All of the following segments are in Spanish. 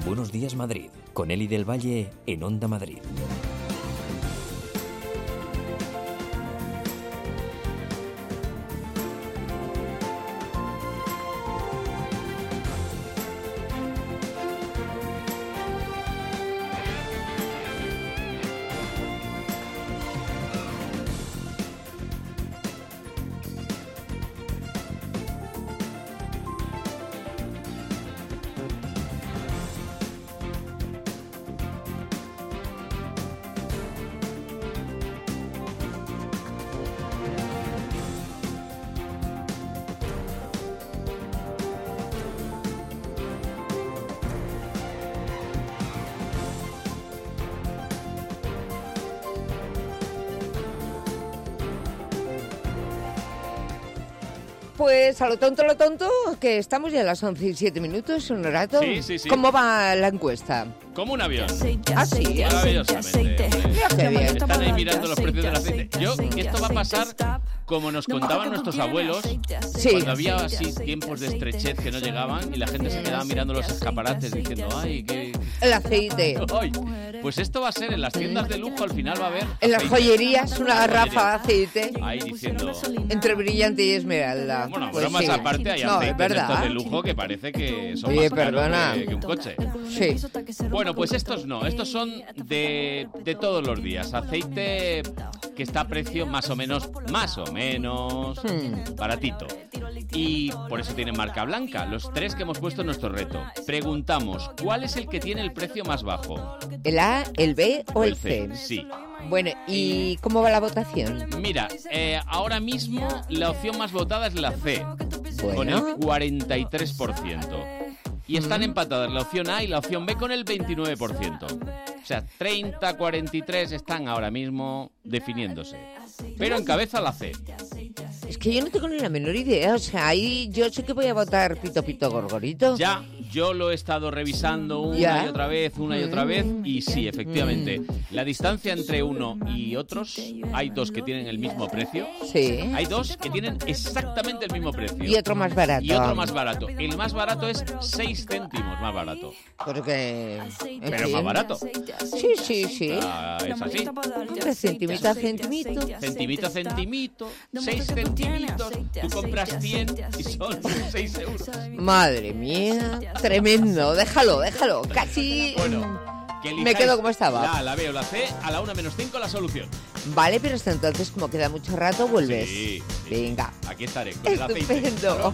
Buenos Días Madrid, con Eli del Valle en Onda Madrid. Pues a lo tonto, que estamos ya a las 11:07, un rato. Sí. ¿Cómo va la encuesta? Como un avión. Ah, sí. Maravillosamente. Qué bien. Están ahí mirando los precios del aceite. Esto va a pasar como nos contaban nuestros abuelos, Sí. cuando había así tiempos de estrechez que no llegaban y la gente se quedaba mirando los escaparates diciendo, ¡ay, qué...! El aceite. ¡Ay! Pues esto va a ser en las tiendas de lujo, al final va a haber... En las aceite. joyerías, una garrafa de aceite Ahí diciendo... entre brillante y esmeralda. Bueno, Pues bromas sí. aparte, hay No, es aceites de estos verdad. de lujo que parece que son Oye, más caros perdona. que un coche. Sí. Bueno, pues estos no, estos son de todos los días. Aceite que está a precio más o menos baratito. Y por eso tiene marca blanca. Los tres que hemos puesto en nuestro reto. Preguntamos, ¿cuál es el que tiene el precio más bajo? ¿El A, el B o el C? Sí. Bueno, ¿y cómo va la votación? Mira, ahora mismo la opción más votada es la C, con el Bueno, 43%. Y están empatadas la opción A y la opción B con el 29%. O sea, 30-43 están ahora mismo definiéndose. Pero encabeza la C. es que yo no tengo ni la menor idea. O sea, ahí yo sé que voy a votar pito gorgorito. Ya, yo lo he estado revisando una ¿Ya? y otra vez, y sí, efectivamente, la distancia entre uno y otros, hay dos que tienen el mismo precio, Sí. hay dos que tienen exactamente el mismo precio. Y otro más barato. Y otro más barato. El más barato es 6 céntimos más barato. Porque... Pero más barato. Sí. Ah, es así. Hombre, centimito a centimito. Centimito a centimito, 6 centimitos, tú compras 100 y son 6 euros. Madre mía, tremendo. Déjalo. Casi... Bueno, que me elijáis quedo como estaba. La A, la B o la C, a la 1 menos 5 la solución. Vale, pero hasta entonces, como queda mucho rato, vuelves. Sí. Venga. Aquí estaré, con el aceite. Estupendo.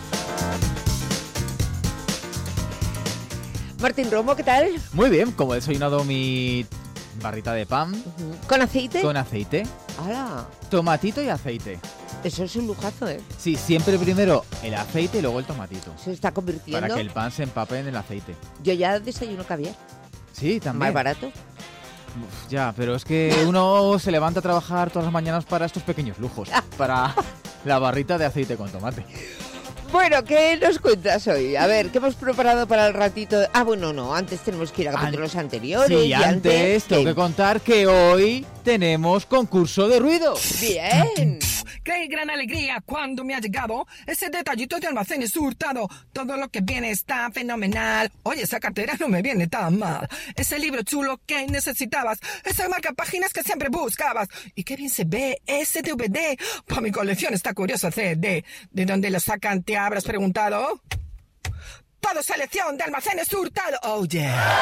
Martín Romo, ¿qué tal? Muy bien, como he desayunado mi barrita de pan ¿Con aceite? con aceite, ¡Hala! tomatito y aceite. Eso es un lujazo, ¿eh? Sí, siempre primero el aceite y luego el tomatito. Se está convirtiendo... Para que el pan se empape en el aceite. Yo ya desayuno caviar. Sí, también. Más barato. Uf, ya, pero es que uno se levanta a trabajar todas las mañanas para estos pequeños lujos. Para la barrita de aceite con tomate. Bueno, ¿qué nos cuentas hoy? A ver, ¿qué hemos preparado para el ratito? Ah, bueno, no, antes tenemos que ir a capítulos anteriores. Sí, y antes tengo que contar que hoy tenemos concurso de ruido. Bien. Qué gran alegría cuando me ha llegado ese detallito de Almacenes Hurtado. Todo lo que viene está fenomenal. Oye, esa cartera no me viene tan mal. Ese libro chulo que necesitabas. Esa marca páginas que siempre buscabas. Y qué bien se ve ese DVD. Para mi colección está curioso CD. ¿De dónde lo sacan? ¿Te habrás preguntado? Todo selección de Almacenes Hurtado. Oh, yeah.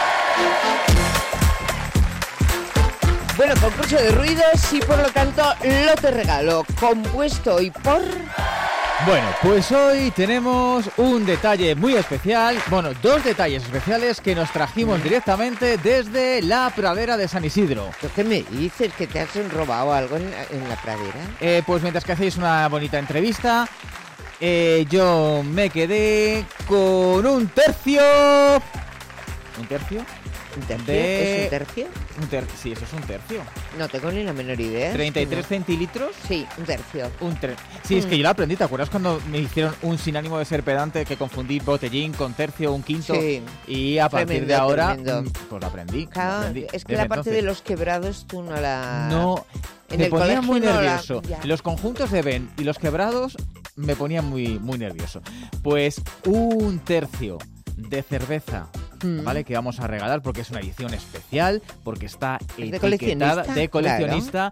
Bueno, concurso de ruidos y por lo tanto lo te regalo, compuesto y por... Bueno, pues hoy tenemos un detalle muy especial, bueno, dos detalles especiales que nos trajimos directamente desde la pradera de San Isidro. ¿Qué me dices? ¿Que te has robado algo en la pradera? Pues mientras que hacéis una bonita entrevista, yo me quedé con un tercio... ¿Un tercio? ¿Un tercio? De- ¿Es un tercio? Sí, eso es un tercio. No tengo ni la menor idea. 33 No. centilitros. Sí, un tercio. Sí, es que yo lo aprendí. ¿Te acuerdas cuando me hicieron un sin ánimo de ser pedante que confundí botellín con tercio, un quinto? Sí. Y a partir Tremendo, de ahora, tremendo. pues lo aprendí. Claro, lo aprendí es que desde la parte de entonces. los quebrados tú no la... No, En me el ponía colegio muy no la- nervioso. ya. Los conjuntos de Ben y los quebrados me ponían muy, muy nervioso. Pues un tercio de cerveza ¿vale? Que vamos a regalar porque es una edición especial, porque está ¿Es de etiquetada coleccionista? de coleccionista.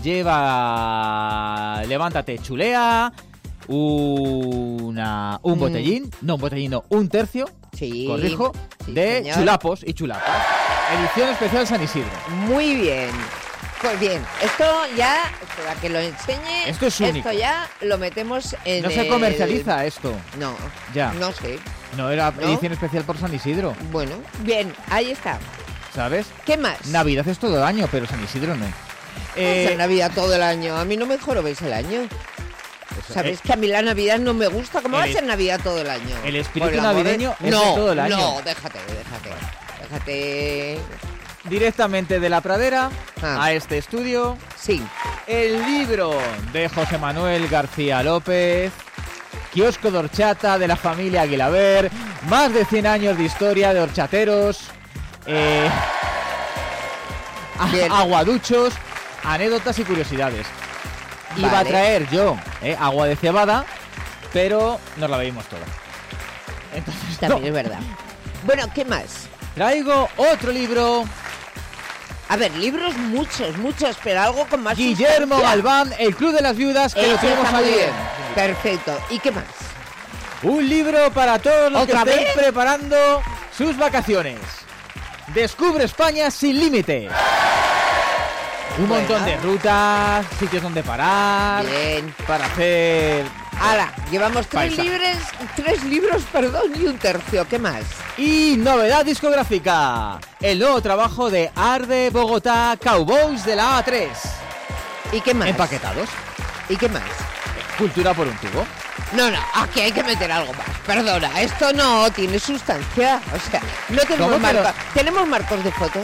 Lleva, levántate, chulea, un botellín, no, un botellín no, un tercio, Sí. corrijo, Sí, de señor. chulapos y chulapas. Edición especial San Isidro. Muy bien. Pues bien, esto ya, para que lo enseñe, Esto es único. Esto ya lo metemos en No se el- comercializa esto. No, Ya. no sé. No era ¿No? edición especial por San Isidro, Bueno, bien, ahí está. ¿sabes? ¿Qué más? Navidad es todo el año, pero San Isidro no. Hacer Navidad todo el año. A mí no me jorobéis el año. ¿Sabes que a mí la Navidad no me gusta? ¿Cómo va a ser Navidad todo el año? el espíritu Por el amor de- navideño es de no, todo el año. No, déjate. Directamente de la pradera Ah. a este estudio, Sí. el libro de José Manuel García López, kiosco de horchata de la familia Aguilaber, más de 100 años de historia de horchateros, Bien. aguaduchos, anécdotas y curiosidades. Iba a Vale. traer yo agua de cebada, pero nos la bebimos toda. Entonces, También no. es verdad. Bueno, ¿qué más? Traigo otro libro, A ver, libros muchos, pero algo con más Guillermo sustancia. Galván, El Club de las Viudas, que lo Ese tenemos está muy ayer. bien. Perfecto. ¿Y qué más? Un libro para todos los que ¿Otra estén vez? preparando sus vacaciones. Descubre España sin límites. Un Bueno. montón de rutas, sitios donde parar, Bien. para hacer... Ahora, llevamos tres libros, y un tercio. ¿Qué más? Y novedad discográfica, el nuevo trabajo de Arde Bogotá, Cowboys de la A3. ¿Y qué más? Empaquetados. ¿Y qué más? Cultura por un tubo. No, aquí hay que meter algo más. Perdona, esto no tiene sustancia. O sea, no tenemos ¿Cómo que no? marcos. ¿Tenemos marcos de fotos?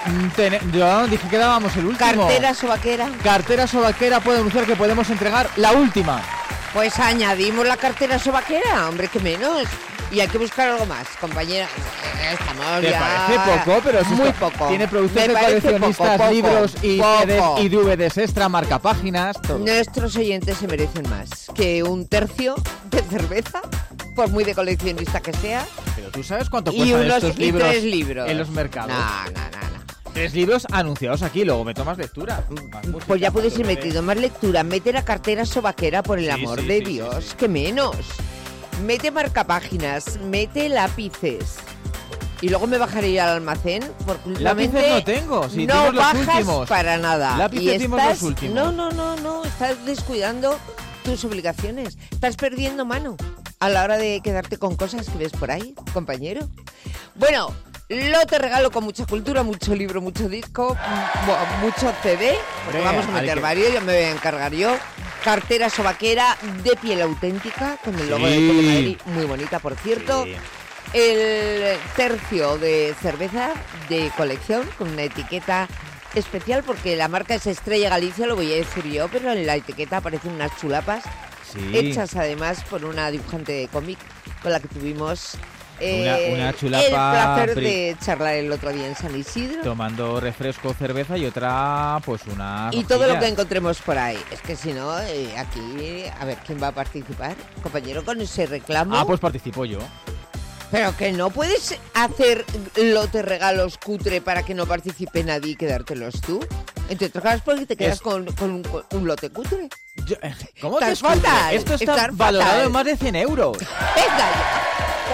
Yo dije que dábamos el último. ¿Cartera sobaquera? Cartera sobaquera puede anunciar que podemos entregar la última. Pues añadimos la cartera sobaquera, hombre, que menos. Y hay que buscar algo más, compañera. Estamos ¿Te ya... parece poco? Pero si muy esto poco. tiene producción Me de parece coleccionistas, poco, libros y poco. CDs y DVDs extra, marcapáginas, todo. Nuestros oyentes se merecen más que un tercio de cerveza, por muy de coleccionista que sea, Pero ¿tú sabes cuánto y cuestan unos estos y libros, 3 libros. en los mercados? No. 3 libros anunciados aquí, luego me tomas lectura. Más música, Pues ya puedes más ir DVD. metido más lectura. Mete la cartera sobaquera, por el Sí, amor sí, de sí, Dios, sí. que menos. Mete marcapáginas, mete lápices. Y luego me bajaré yo al almacén, porque últimamente Lápices no tengo, si no dimos los bajas últimos. para nada. Lápices Y dimos estás... los últimos. No, estás descuidando tus obligaciones. Estás perdiendo mano a la hora de quedarte con cosas que ves por ahí, compañero. Bueno, lo te regalo con mucha cultura, mucho libro, mucho disco, mucho CD, porque Venga, vamos a meter varios, yo me voy a encargar yo. Cartera sobaquera de piel auténtica, con el logo de Sí. Telemadrid, muy bonita, por cierto. Sí. El tercio de cerveza de colección, con una etiqueta especial, porque la marca es Estrella Galicia, lo voy a decir yo, pero en la etiqueta aparecen unas chulapas, Sí. hechas además por una dibujante de cómic con la que tuvimos Una chulapa el placer de charlar el otro día en San Isidro. Tomando refresco, cerveza y otra, pues una... Y todo lo que rojilla. encontremos por ahí. Es que si no, aquí, a ver, ¿quién va a participar? Compañero, con ese reclamo. Ah, pues participo yo. Pero que no puedes hacer lote regalos cutre para que no participe nadie y quedártelos tú. Entre otras cosas porque te quedas Es- con un lote cutre. ¿Cómo te Estás fatal, Esto está estás valorado fatal. en más de 100 euros. Venga ya,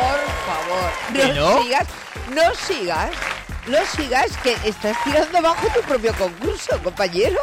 por favor. ¿Que no? No sigas, que estás tirando abajo tu propio concurso, compañero.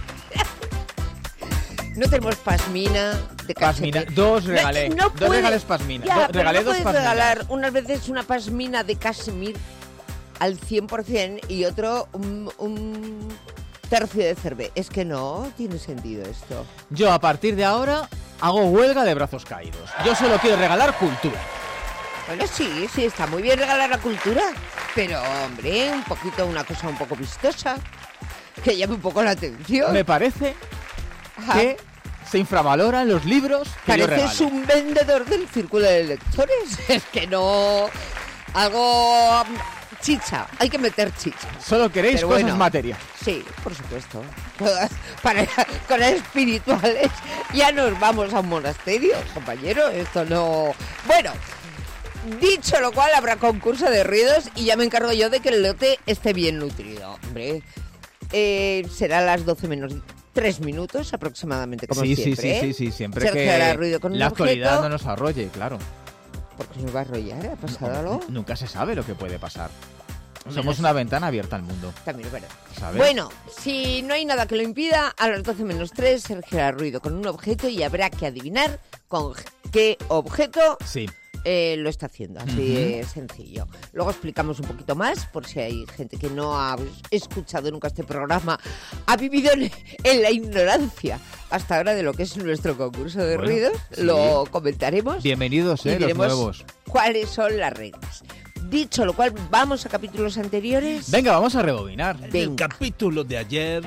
No tenemos pasmina de Pasmina, cachemir. dos regalé. Dos puedes- regales pasmina. Ya, pero Regalé no dos puedes pasminas. regalar unas veces una pasmina de cachemir al 100% y otro un tercio de cerveza. Es que no tiene sentido esto. Yo a partir de ahora hago huelga de brazos caídos. Yo solo quiero regalar cultura. Bueno, sí, está muy bien regalar la cultura, pero, hombre, una cosa un poco vistosa, que llame un poco la atención. Me parece Ajá. que se infravaloran los libros que yo regalo. Pareces un vendedor del círculo de lectores. Es que no... Algo... Chicha, hay que meter chicha. Solo queréis Pero cosas bueno. materiales. Sí, por supuesto. Para cosas espirituales ya nos vamos a un monasterio, compañero. Esto no... Bueno, Dicho lo cual, habrá concurso de ruidos y ya me encargo yo de que el lote esté bien nutrido. Hombre, será a las 12 menos 3 minutos aproximadamente, como siempre. Sí, siempre Sergio que hará ruido con un la actualidad objeto. no nos arrolle, claro. ¿Por qué nos va a arrollar? ¿Ha pasado algo? Nunca se sabe lo que puede pasar. Somos una ventana abierta al mundo, También es verdad. ¿sabes? Bueno, si no hay nada que lo impida, a las 12 menos 3 Sergio hará ruido con un objeto y habrá que adivinar con qué objeto Sí. lo está haciendo, así de sencillo. Luego explicamos un poquito más, por si hay gente que no ha escuchado nunca este programa, ha vivido en la ignorancia hasta ahora de lo que es nuestro concurso de Bueno, ruidos. sí. Lo comentaremos Bienvenidos, y los diremos nuevos. cuáles son las reglas. Dicho lo cual, vamos a capítulos anteriores. Venga, vamos a rebobinar. En el Venga. capítulo de ayer,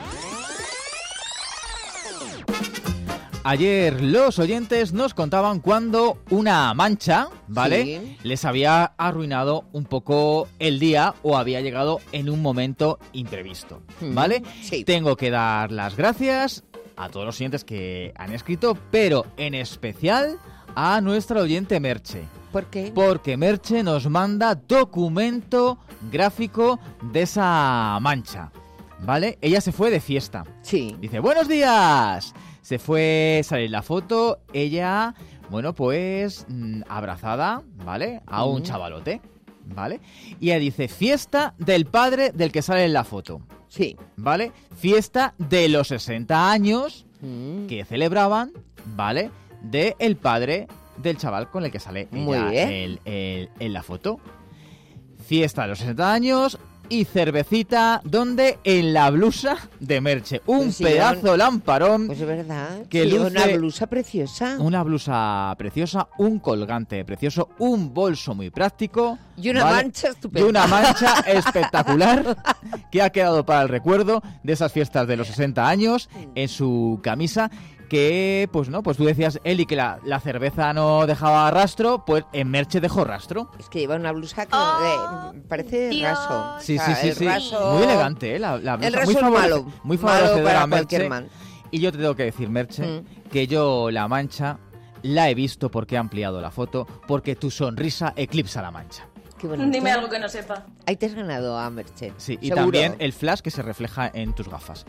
Ayer los oyentes nos contaban cuando una mancha, ¿vale? Sí. Les había arruinado un poco el día o había llegado en un momento imprevisto, ¿vale? Sí. Tengo que dar las gracias a todos los oyentes que han escrito, pero en especial a nuestra oyente Merche. ¿Por qué? Porque Merche nos manda documento gráfico de esa mancha, ¿vale? Ella se fue de fiesta. Sí. Dice, buenos días. Se fue, sale la foto, ella, bueno, pues abrazada, ¿vale? A un chavalote, ¿vale? Y ella dice, fiesta del padre del que sale en la foto, Sí. ¿vale? Fiesta de los 60 años Mm. que celebraban, ¿vale? De el padre del chaval con el que sale Muy ella bien. en la foto. Fiesta de los 60 años y cervecita, donde en la blusa de Merche. Un Pues sí, pedazo lamparón. Pues es verdad. Que Sí, luce una blusa preciosa. Una blusa preciosa, un colgante precioso, un bolso muy práctico. Y una ¿vale? mancha estupenda. Y una mancha espectacular que ha quedado para el recuerdo de esas fiestas de los 60 años en su camisa. Que, pues no, pues tú decías, Eli, que la cerveza no dejaba rastro, pues en Merche dejó rastro. Es que lleva una blusa que parece raso. Sí, O sea, sí, el sí. raso- Muy elegante, ¿eh? La blusa. El raso muy es malo. Muy Malo favorecedora para a Merche. cualquier man. Y yo te tengo que decir, Merche, que yo la mancha la he visto porque he ampliado la foto, porque tu sonrisa eclipsa la mancha. Qué bonito. Dime algo que no sepa. Ahí te has ganado a Merche. Sí, y seguro. también el flash que se refleja en tus gafas.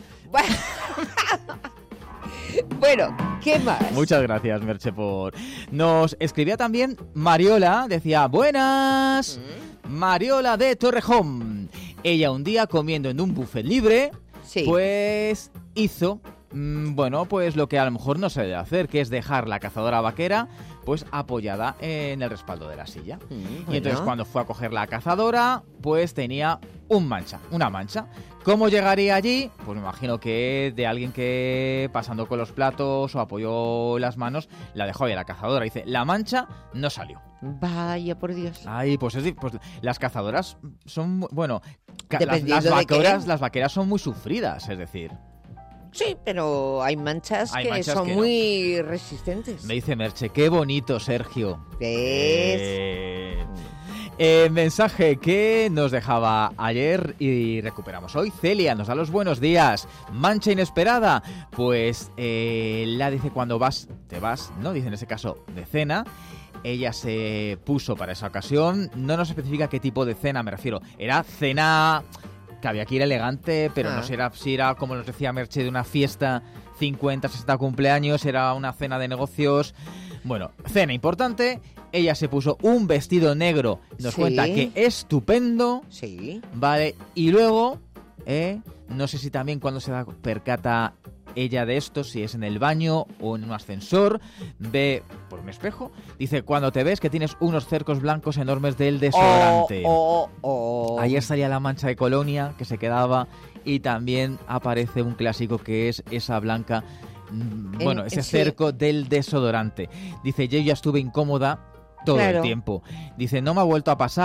Bueno, ¿qué más? Muchas gracias, Merche, por... Nos escribía también Mariola, decía, buenas, Mariola de Torrejón. Ella un día comiendo en un buffet libre, Sí. pues hizo, bueno, pues lo que a lo mejor no se debe hacer, que es dejar la cazadora vaquera pues apoyada en el respaldo de la silla. Y entonces cuando fue a coger la cazadora, pues tenía una mancha. ¿Cómo llegaría allí? Pues me imagino que de alguien que pasando con los platos o apoyó las manos, la dejó ahí a la cazadora. Dice, la mancha no salió. Vaya, por Dios. Ay, pues, pues las cazadoras son, bueno, Dependiendo de qué. las vaqueras son muy sufridas, es decir. Sí, pero hay manchas Hay que manchas son que no. muy resistentes. Me dice Merche, qué bonito, Sergio. ¿Ves? Mensaje que nos dejaba ayer y recuperamos hoy. Celia nos da los buenos días. Mancha inesperada. Pues la dice cuando te vas, ¿no? Dice en ese caso de cena. Ella se puso para esa ocasión. No nos especifica qué tipo de cena me refiero. Era cena que había que ir elegante, pero no sé si era como nos decía Merche de una fiesta 50, 60 cumpleaños, era una cena de negocios. Bueno, cena importante. Ella se puso un vestido negro. Nos Sí. cuenta que estupendo. Sí. Vale, y luego, no sé si también cuando se da percata ella de esto, si es en el baño o en un ascensor, ve por un espejo, dice, cuando te ves que tienes unos cercos blancos enormes del desodorante. Ayer salía la mancha de colonia que se quedaba y también aparece un clásico que es esa blanca, bueno, ese sí. cerco del desodorante. Dice, yo ya estuve incómoda todo Claro. el tiempo. Dice, no me ha vuelto a pasar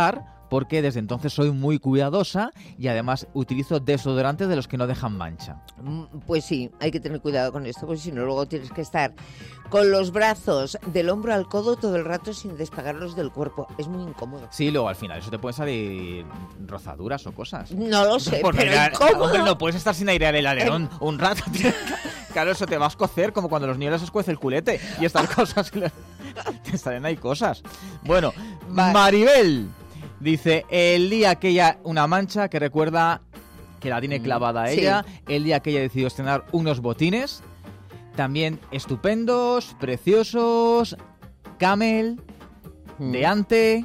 porque desde entonces soy muy cuidadosa y además utilizo desodorantes de los que no dejan mancha. Pues sí, hay que tener cuidado con esto, porque si no luego tienes que estar con los brazos del hombro al codo todo el rato sin despegarlos del cuerpo. Es muy incómodo. Sí, luego al final eso te puede salir rozaduras o cosas. No lo sé, Por pero mirar- incómodo. Hombre, no puedes estar sin airear el alerón un rato, tío. Claro, eso te va a escocer como cuando los niños les cuece el culete y estas cosas. Te salen ahí cosas. Bueno, Vale. Maribel dice, el día que ella, una mancha que recuerda que la tiene clavada a sí. ella, el día que ella decidió estrenar unos botines, también estupendos, preciosos, Camel, de ante,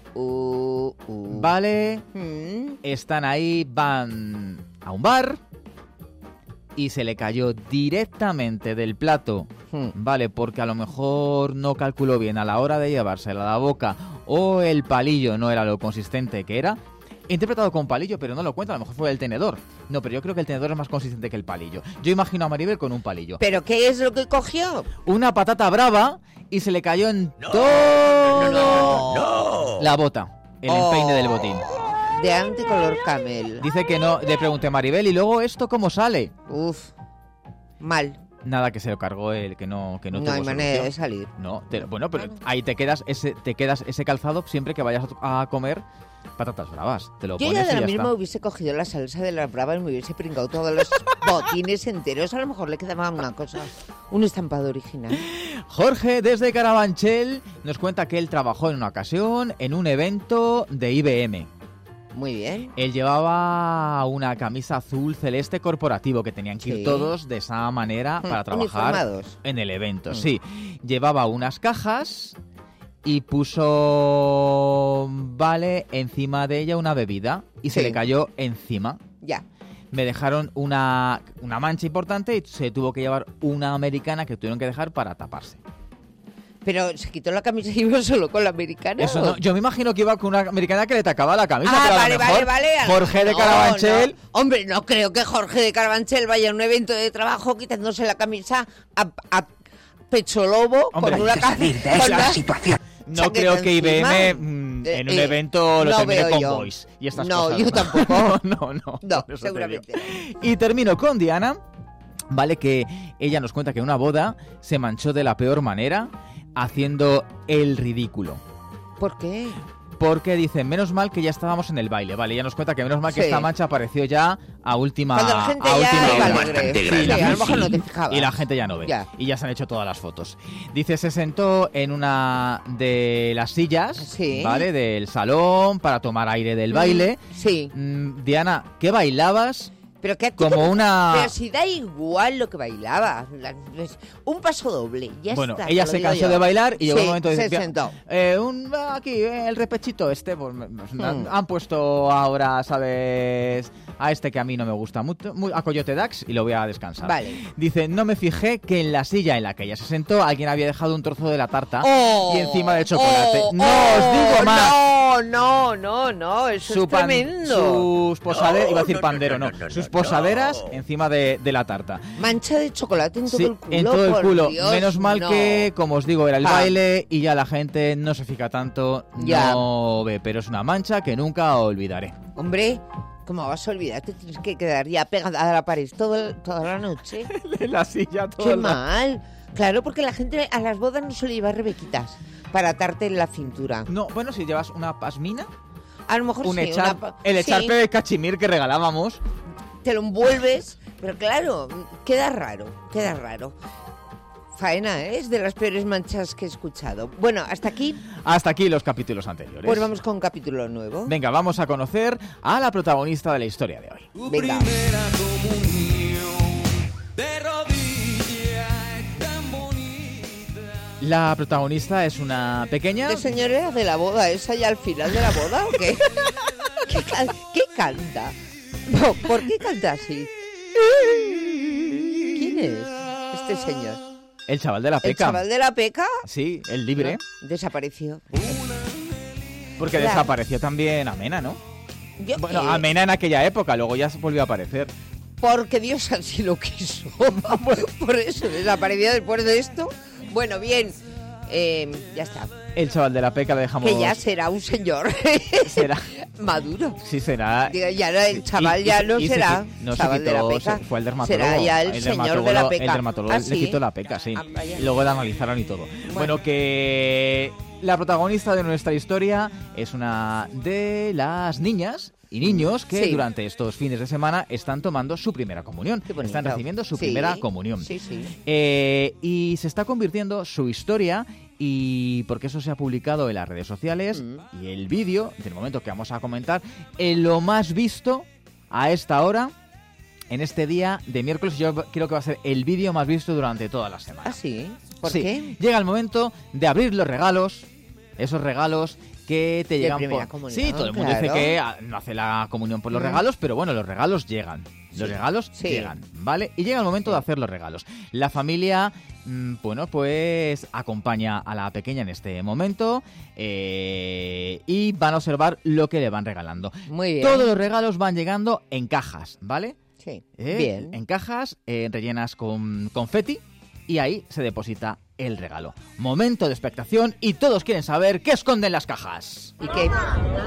vale, están ahí, van a un bar y se le cayó directamente del plato, vale, porque a lo mejor no calculó bien a la hora de llevársela a la boca o el palillo no era lo consistente que era. He interpretado con palillo, pero no lo cuento, a lo mejor fue el tenedor. No, pero yo creo que el tenedor es más consistente que el palillo. Yo imagino a Maribel con un palillo. ¿Pero qué es lo que cogió? Una patata brava y se le cayó en todo la bota, el empeine del botín. De ante color camel. Dice que no, le pregunté a Maribel, ¿y luego esto cómo sale? Uf, mal. Nada, que se lo cargó él, que no No tuvo hay manera de solución. salir. No, bueno, pero ahí te quedas ese calzado siempre que vayas a comer patatas bravas. Te lo Yo pones ya de y lo ya mismo está. hubiese cogido la salsa de las bravas y me hubiese pringado todos los botines enteros. A lo mejor le quedaba una cosa, un estampado original. Jorge, desde Carabanchel, nos cuenta que él trabajó en una ocasión en un evento de IBM. Muy bien. Él llevaba una camisa azul celeste corporativo, que tenían que ir Sí. todos de esa manera para trabajar Uniformados. en el evento. Sí, llevaba unas cajas y puso, vale, encima de ella una bebida y se Sí. le cayó encima. Ya. Me dejaron una mancha importante y se tuvo que llevar una americana que tuvieron que dejar para taparse. Pero se quitó la camisa y iba solo con la americana. Eso ¿o? no, yo me imagino que iba con una americana que le tacaba la camisa, Ah, pero a vale, lo mejor vale. Jorge de No, Carabanchel... no. Hombre, no creo que Jorge de Carabanchel vaya a un evento de trabajo quitándose la camisa a pecho lobo Hombre, con una hay que salir de esa situación. No chaqueta creo que encima. IBM en un evento lo no termine veo con yo. boys y estas No, cosas. yo tampoco. No, No, por eso te seguramente digo. Y termino con Diana, vale, que ella nos cuenta que en una boda se manchó de la peor manera haciendo el ridículo. ¿Por qué? Porque dice, menos mal que ya estábamos en el baile, vale, ella nos cuenta que menos mal que Sí. esta mancha apareció ya a última Cuando la gente a ya última iba hora. alegre. Bastante Sí, grande. a lo mejor no te fijabas. Y la gente ya no ve. Ya. Y ya se han hecho todas las fotos. Dice, se sentó en una de las sillas, Sí. ¿vale? Del salón para tomar aire del baile. Sí. Diana, ¿qué bailabas? Pero que a ti Como te- una... Pero si da igual lo que bailaba. Un paso doble. Ya Bueno, está, ella te lo se digo cansó yo. de bailar y llegó Sí, un momento de se decir, sentó. aquí, el repechito este, pues, han puesto ahora, ¿sabes? A este que a mí no me gusta mucho, a Coyote Dax, y lo voy a descansar. Vale. Dice, no me fijé que en la silla en la que ella se sentó alguien había dejado un trozo de la tarta Oh, y encima de chocolate. oh, No os digo más. No, eso es tremendo. Sus posaderas, iba a decir no, pandero, no, sus posaderas encima de la tarta. Mancha de chocolate en todo Sí, el culo. en todo el por culo. Dios, Menos mal no. que, como os digo, era el Ah. baile y ya la gente no se fija tanto, Ya. no ve, pero es una mancha que nunca olvidaré. Hombre, ¿cómo vas a olvidar? Te tienes que quedar ya pegada a la pared toda la noche. En la silla todo Qué el rato. mal. Claro, porque la gente a las bodas no suele llevar rebequitas para atarte en la cintura. No, bueno, si llevas una pasmina, A lo mejor un sí, el sí, echarpe de cachemir que regalábamos. te lo envuelves, pero claro, queda raro. Faena, ¿eh? Es de las peores manchas que he escuchado. Bueno, hasta aquí, Hasta aquí los capítulos anteriores. pues vamos con un capítulo nuevo. Venga, vamos a conocer a la protagonista de la historia de hoy. Venga. La protagonista es una pequeña... ¿Qué señora de la boda? ¿Es allá al final de la boda o qué? ¿Qué canta? No, ¿por qué canta así? ¿Quién es este señor? El chaval de la ¿El peca. chaval de la peca? Sí, el libre. Desapareció. Porque Claro. desapareció también Amena, ¿no? Yo, Bueno, Amena en aquella época, luego ya se volvió a aparecer. Porque Dios así lo quiso. Por eso desapareció después de esto. Bueno, bien. Ya está. El chaval de la peca le dejamos... Que ya será un señor será... maduro. Sí, será... Digo, ya no, el chaval ya no será no chaval se de la quitó, peca. fue el dermatólogo. Será ya el señor de la peca. El dermatólogo ¿Ah, le sí? quitó la peca, sí. Vaya. Y luego la analizaron y todo. Bueno, que la protagonista de nuestra historia es una de las niñas y niños que Sí. durante estos fines de semana están tomando su primera comunión. Qué bonito. Están recibiendo su Sí, primera comunión. Sí, sí. Y se está convirtiendo su historia, y porque eso se ha publicado en las redes sociales, y el vídeo del momento que vamos a comentar, en lo más visto a esta hora, en este día de miércoles. Yo creo que va a ser el vídeo más visto durante toda la semana. ¿Ah, sí? ¿Por Sí. qué? Llega el momento de abrir los regalos, esos regalos que te De llegan primera por... comunión, Sí, todo el mundo claro. dice que no hace la comunión por los regalos, pero bueno, los regalos llegan. Los Sí. regalos Sí. llegan, ¿vale? Y llega el momento de hacer los regalos. La familia, bueno, pues acompaña a la pequeña en este momento, y van a observar lo que le van regalando. Muy bien. Todos los regalos van llegando en cajas, ¿vale? Sí. Bien. En cajas rellenas con confeti, y ahí se deposita el regalo. Momento de expectación y todos quieren saber qué esconden las cajas. ¿Y qué?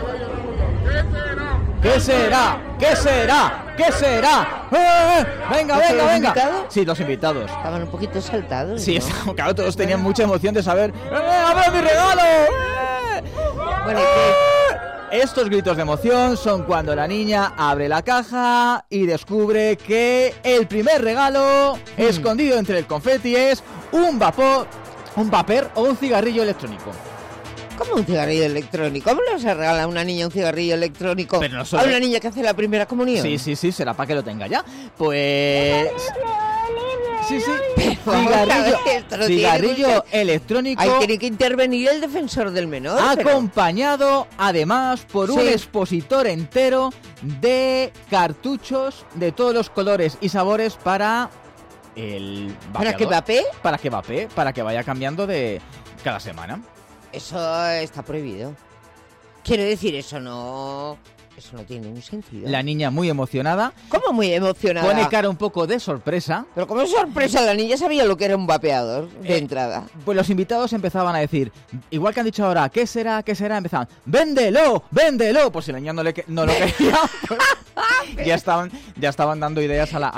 ¿Qué será? ¿Qué será? ¿Qué será? Venga, ¿Los venga, venga. invitados? Sí, los invitados. Estaban un poquito saltados, Sí, ¿no? claro, todos tenían mucha emoción de saber ¡a ver mi regalo! Bueno, ¿y qué? Estos gritos de emoción son cuando la niña abre la caja y descubre que el primer regalo escondido entre el confeti es un vapor o un cigarrillo electrónico. ¿Cómo un cigarrillo electrónico? ¿Cómo le vas a regalar a una niña un cigarrillo electrónico? Pero no solo- ¿A una niña que hace la primera comunión? Sí, será para que lo tenga ya. Pues... Sí. vamos a ver, esto no tiene Cigarrillo mucha- electrónico Ahí tiene que intervenir el defensor del menor. pero- acompañado además por un Sí. expositor entero de cartuchos de todos los colores y sabores para el ¿Para que vapeador. vapee? Para que vapee, para que vaya cambiando de cada semana. Eso está prohibido. Quiero decir, eso no tiene ningún sentido. La niña muy emocionada, ¿Cómo muy emocionada? pone cara un poco de sorpresa. Pero como sorpresa, la niña sabía lo que era un vapeador de entrada. Pues los invitados empezaban a decir, igual que han dicho ahora, ¿qué será? ¿Qué será? Empezaban, ¡véndelo! ¡Véndelo! Pues si la niña no lo quería, pues ya estaban dando ideas a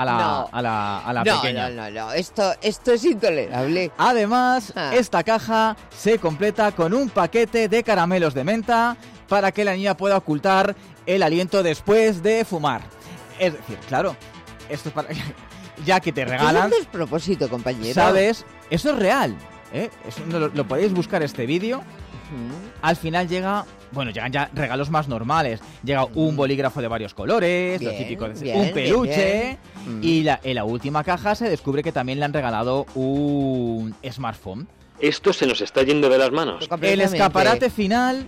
la pequeña. No. Esto es intolerable. Además, Ah. esta caja se completa con un paquete de caramelos de menta para que la niña pueda ocultar el aliento después de fumar. Es decir, claro, esto es para... ya que te Es regalan, un despropósito, compañero. ¿sabes? Eso es real, ¿eh? Eso lo podéis buscar este vídeo. Ujú. Al final llegan ya regalos más normales. Llega un bolígrafo de varios colores, lo Bien, típico de bien, un peluche. bien. Y en la última caja se descubre que también le han regalado un smartphone. Esto se nos está yendo de las manos. El Completamente. escaparate final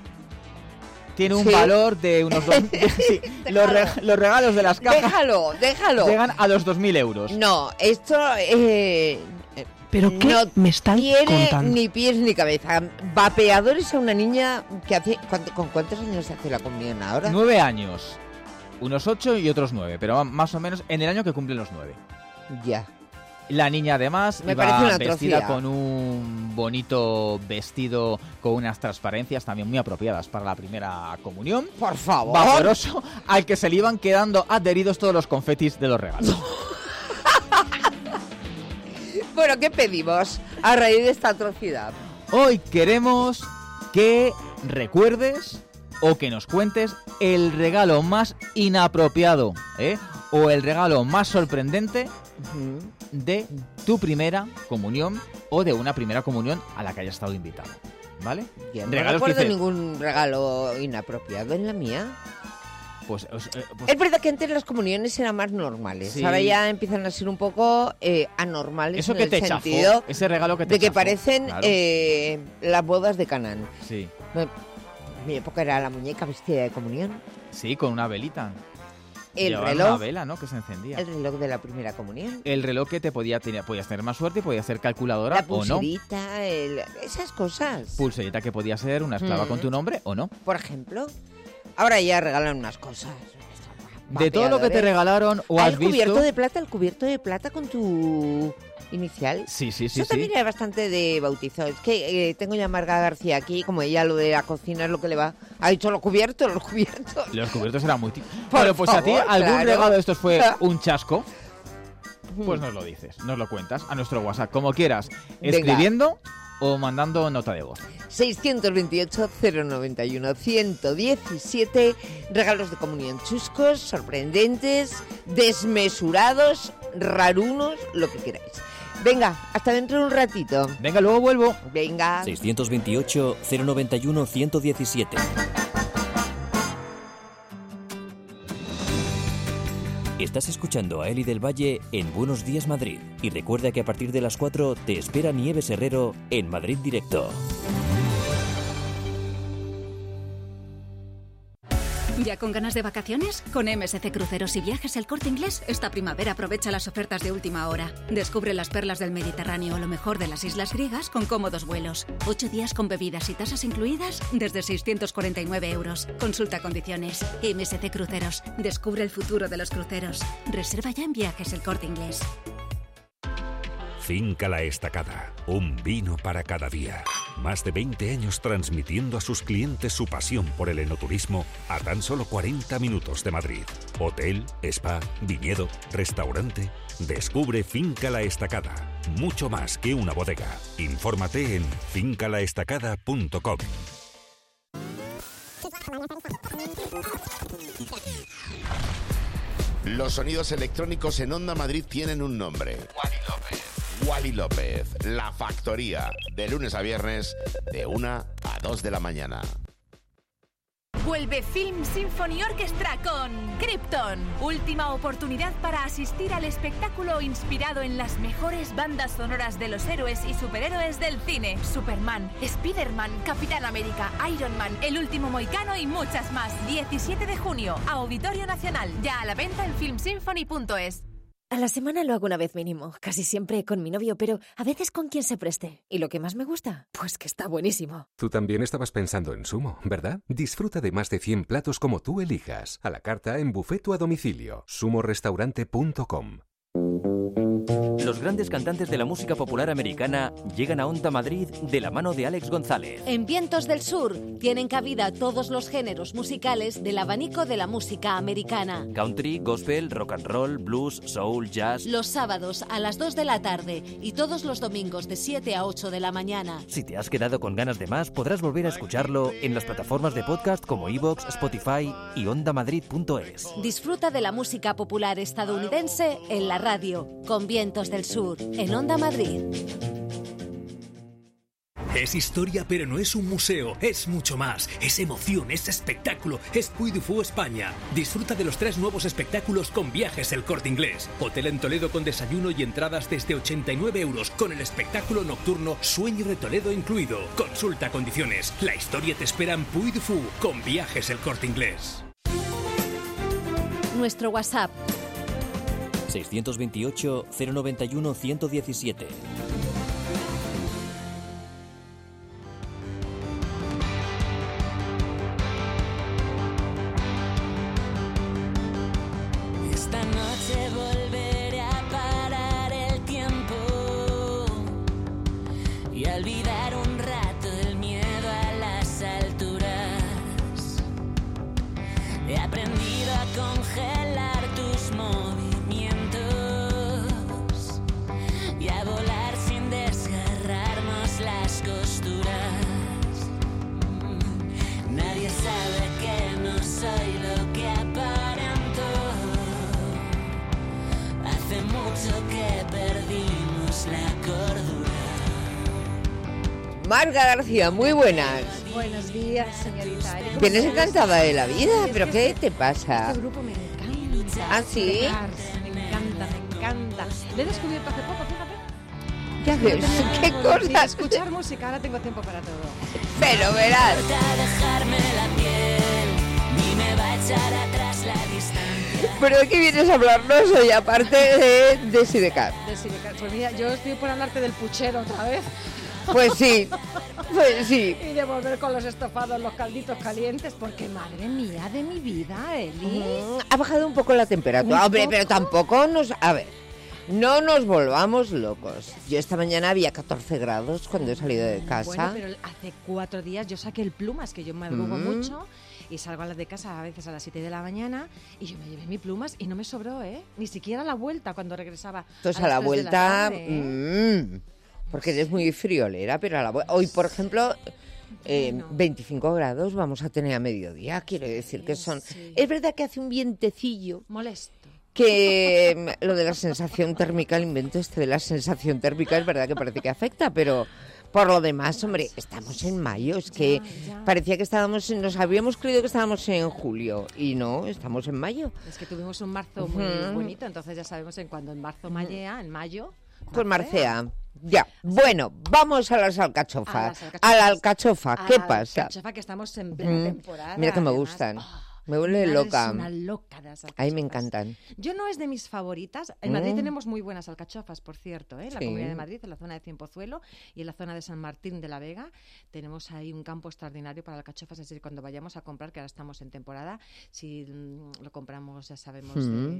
tiene un Sí. valor de unos... sí, los regalos de las cajas Déjalo. llegan a los 2.000 euros. No, esto ¿Pero qué no me están tiene contando? ni pies ni cabeza. Vapeadores a una niña que hace... ¿Con cuántos años se hace la comunión ahora? 9 años. Unos 8 y otros 9, pero más o menos en el año que cumplen los 9. Ya. La niña además Me iba parece una vestida atrocidad. con un bonito vestido con unas transparencias también muy apropiadas para la primera comunión. Por favor. Vaporoso, al que se le iban quedando adheridos todos los confetis de los regalos. Bueno, ¿qué pedimos a raíz de esta atrocidad? Hoy queremos que recuerdes o que nos cuentes el regalo más inapropiado, o el regalo más sorprendente Ujú. de tu primera comunión o de una primera comunión a la que hayas estado invitado, ¿vale? Yo no Regalos que recuerdo dices, ningún regalo inapropiado en la mía. pues Es verdad que antes las comuniones eran más normales. Sí. Ahora ya empiezan a ser un poco anormales eso en que el te sentido chafó, ese regalo que te de que chafó, parecen claro. las bodas de Canaán. Sí, Mi época era la muñeca vestida de comunión. sí, con una velita. El Llevaban reloj. una vela, ¿no? Que se encendía. El reloj de la primera comunión. El reloj que te podías tener más suerte, podía ser calculadora La o no. pulserita, esas cosas. Pulserita que podía ser una esclava con tu nombre o no. Por ejemplo. Ahora ya regalan unas cosas. De todo lo que te regalaron o has el cubierto visto... el cubierto de plata con tu inicial. Sí. Eso también era bastante de bautizo. Es que tengo ya a Marga García aquí, como ella lo de la cocina es lo que le va. Ha dicho los cubiertos. Los cubiertos eran muy... Por Bueno, pues favor, a ti algún claro. regalo de estos fue un chasco. Pues nos lo dices, nos lo cuentas a nuestro WhatsApp, como quieras, escribiendo o mandando nota de voz. 628-091-117, regalos de comunión chuscos, sorprendentes, desmesurados, rarunos, lo que queráis. Venga, hasta dentro de un ratito. Venga, luego vuelvo. Venga. 628-091-117. Estás escuchando a Eli del Valle en Buenos Días Madrid. Y recuerda que a partir de las 4 te espera Nieves Herrero en Madrid Directo. ¿Ya con ganas de vacaciones? Con MSC Cruceros y Viajes El Corte Inglés, esta primavera aprovecha las ofertas de última hora. Descubre las perlas del Mediterráneo o lo mejor de las islas griegas con cómodos vuelos. 8 días con bebidas y tasas incluidas desde 649 euros. Consulta condiciones. MSC Cruceros. Descubre el futuro de los cruceros. Reserva ya en Viajes El Corte Inglés. Finca La Estacada, un vino para cada día. Más de 20 años transmitiendo a sus clientes su pasión por el enoturismo a tan solo 40 minutos de Madrid. Hotel, spa, viñedo, restaurante. Descubre Finca La Estacada, mucho más que una bodega. Infórmate en fincalaestacada.com. Los sonidos electrónicos en Onda Madrid tienen un nombre. Wally López, La Factoría, de lunes a viernes, de 1 a 2 de la mañana. Vuelve Film Symphony Orchestra con Krypton. Última oportunidad para asistir al espectáculo inspirado en las mejores bandas sonoras de los héroes y superhéroes del cine. Superman, Spider-Man, Capitán América, Iron Man, El Último Mohicano y muchas más. 17 de junio, Auditorio Nacional. Ya a la venta en filmsymphony.es. A la semana lo hago una vez mínimo, casi siempre con mi novio, pero a veces con quien se preste. ¿Y lo que más me gusta? Pues que está buenísimo. Tú también estabas pensando en Sumo, ¿verdad? Disfruta de más de 100 platos como tú elijas, a la carta, en buffet o a domicilio. sumorestaurante.com. Los grandes cantantes de la música popular americana llegan a Onda Madrid de la mano de Alex González. En Vientos del Sur tienen cabida todos los géneros musicales del abanico de la música americana. Country, gospel, rock and roll, blues, soul, jazz. Los sábados a las 2 de la tarde y todos los domingos de 7 a 8 de la mañana. Si te has quedado con ganas de más, podrás volver a escucharlo en las plataformas de podcast como iVoox, Spotify y ondamadrid.es. Disfruta de la música popular estadounidense en la radio, con Vientos del Sur, en Onda Madrid. Es historia, pero no es un museo, es mucho más. Es emoción, es espectáculo, es Puy du Fou España. Disfruta de los 3 nuevos espectáculos con Viajes El Corte Inglés. Hotel en Toledo con desayuno y entradas desde 89 euros, con el espectáculo nocturno Sueño de Toledo incluido. Consulta condiciones. La historia te espera en Puy du Fou con Viajes El Corte Inglés. Nuestro WhatsApp 628-091-117. Esta noche volveré a parar el tiempo y a olvidar un rato el miedo a las alturas. He aprendido a congelar tus movimientos y a volar sin desgarrarnos las costuras. Nadie sabe que no soy lo que aparento. Hace mucho que perdimos la cordura. Marga García, muy buenas. Buenos días, señorita. Vienes encantada de la vida, pero ¿qué te pasa? Este grupo me encanta. ¿Ah, sí? Me encanta. Lo he descubierto hace poco, fíjate. Ya ves, qué cosas. Escuchar música, ahora tengo tiempo para todo. Pero verás. Dejarme la piel, ni me va a echar atrás la distancia. ¿Pero de qué vienes a hablarnos hoy, aparte de Sidecar? De Sidecar. Pues mira, yo estoy por hablarte del puchero otra vez. Pues sí, pues sí. Y de volver con los estofados, los calditos calientes, porque madre mía de mi vida, Eli. Ha bajado un poco la temperatura. Hombre, pero tampoco nos... A ver, no nos volvamos locos. Yo esta mañana había 14 grados cuando he salido de casa. Bueno, pero hace 4 días yo saqué el plumas, que yo madrugo mucho, y salgo a las de casa a veces a las 7 de la mañana, y yo me llevé mi plumas y no me sobró, Ni siquiera a la vuelta cuando regresaba. Entonces a a la las 3 de vuelta... tarde, porque eres muy friolera, pero a la vuelta... Hoy, por ejemplo... 25 grados vamos a tener a mediodía, quiero decir que son... Sí. Es verdad que hace un vientecillo... Molesto. Que lo de la sensación térmica, el invento de la sensación térmica es verdad que parece que afecta, pero por lo demás, hombre, estamos en mayo, es que parecía que nos habíamos creído que estábamos en julio y no, estamos en mayo. Es que tuvimos un marzo muy bonito, entonces ya sabemos cuando en marzo mallea, en mayo... Pues marcea. Ya, bueno, vamos a las alcachofas. A la alcachofa, ¿qué pasa? A la alcachofa, que estamos en plena temporada. Mira que me además. gustan. Me vuelve loca. Es una loca de las alcachofas. A mí me encantan. Yo no es de mis favoritas. En Madrid tenemos muy buenas alcachofas, por cierto, en la Comunidad de Madrid, en la zona de Cienpozuelo y en la zona de San Martín de la Vega. Tenemos ahí un campo extraordinario para alcachofas, es decir, cuando vayamos a comprar, que ahora estamos en temporada, si lo compramos, ya sabemos,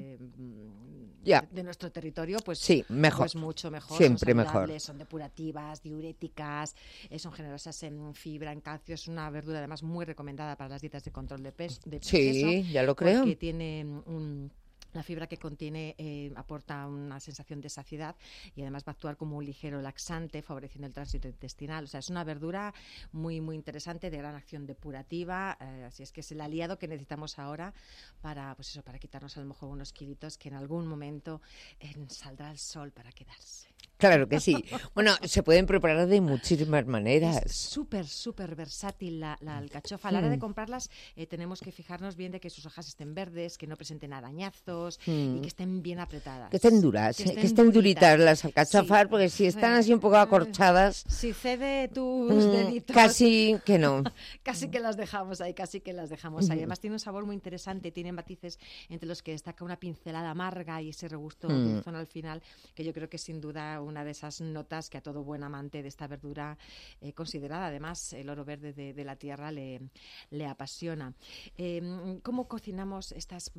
de nuestro territorio, pues, sí, mejor. Pues mucho mejor. Siempre son mejor. Son depurativas, diuréticas, son generosas en fibra, en calcio. Es una verdura además muy recomendada para las dietas de control de peso. Sí, ya lo creo. Porque tiene la fibra que contiene aporta una sensación de saciedad y además va a actuar como un ligero laxante, favoreciendo el tránsito intestinal. O sea, es una verdura muy, muy interesante, de gran acción depurativa. Así es que es el aliado que necesitamos ahora para, pues eso, para quitarnos a lo mejor unos kilitos que en algún momento saldrá el sol para quedarse. Claro que sí. Bueno, se pueden preparar de muchísimas maneras. Es súper, súper versátil la alcachofa. A la hora de comprarlas tenemos que fijarnos bien de que sus hojas estén verdes, que no presenten arañazos y que estén bien apretadas. Que estén duras, que estén duritas las alcachofas, porque si están así un poco acorchadas... Si cede tus deditos... Casi que no. Casi que las dejamos ahí, casi que las dejamos ahí. Además tiene un sabor muy interesante, tiene matices entre los que destaca una pincelada amarga y ese regusto dulzón al final, que yo creo que sin duda una de esas notas que a todo buen amante de esta verdura considerada, además el oro verde de la tierra le apasiona. ¿Cómo cocinamos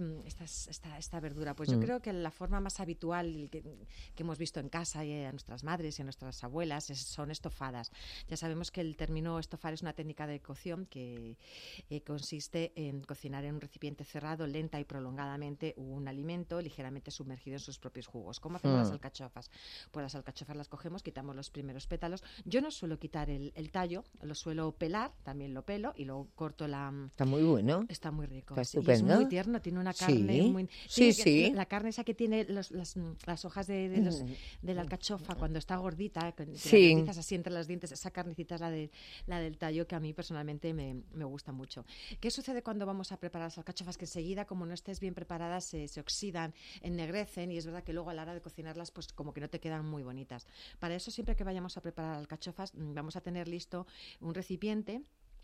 esta verdura? Pues yo creo que la forma más habitual que hemos visto en casa y a nuestras madres y a nuestras abuelas son estofadas. Ya sabemos que el término estofar es una técnica de cocción que consiste en cocinar en un recipiente cerrado lenta y prolongadamente un alimento ligeramente sumergido en sus propios jugos. ¿Cómo hacemos las alcachofas? Pues las alcachofas las cogemos, quitamos los primeros pétalos. Yo no suelo quitar el tallo, lo suelo pelar, también lo pelo y luego corto la... Está muy bueno. Está muy rico. Está Y estupendo. es muy tierno, tiene una carne muy... Sí. La carne esa que tiene las hojas de la alcachofa cuando está gordita, que las deslizas así entre los dientes, esa carnecita es la del tallo, que a mí personalmente me gusta mucho. ¿Qué sucede cuando vamos a preparar las alcachofas? Que enseguida, como no estés bien preparadas, se oxidan, ennegrecen, y es verdad que luego a la hora de cocinarlas pues como que no te quedan muy bonitas. Para eso, siempre que vayamos a preparar alcachofas, vamos a tener listo un recipiente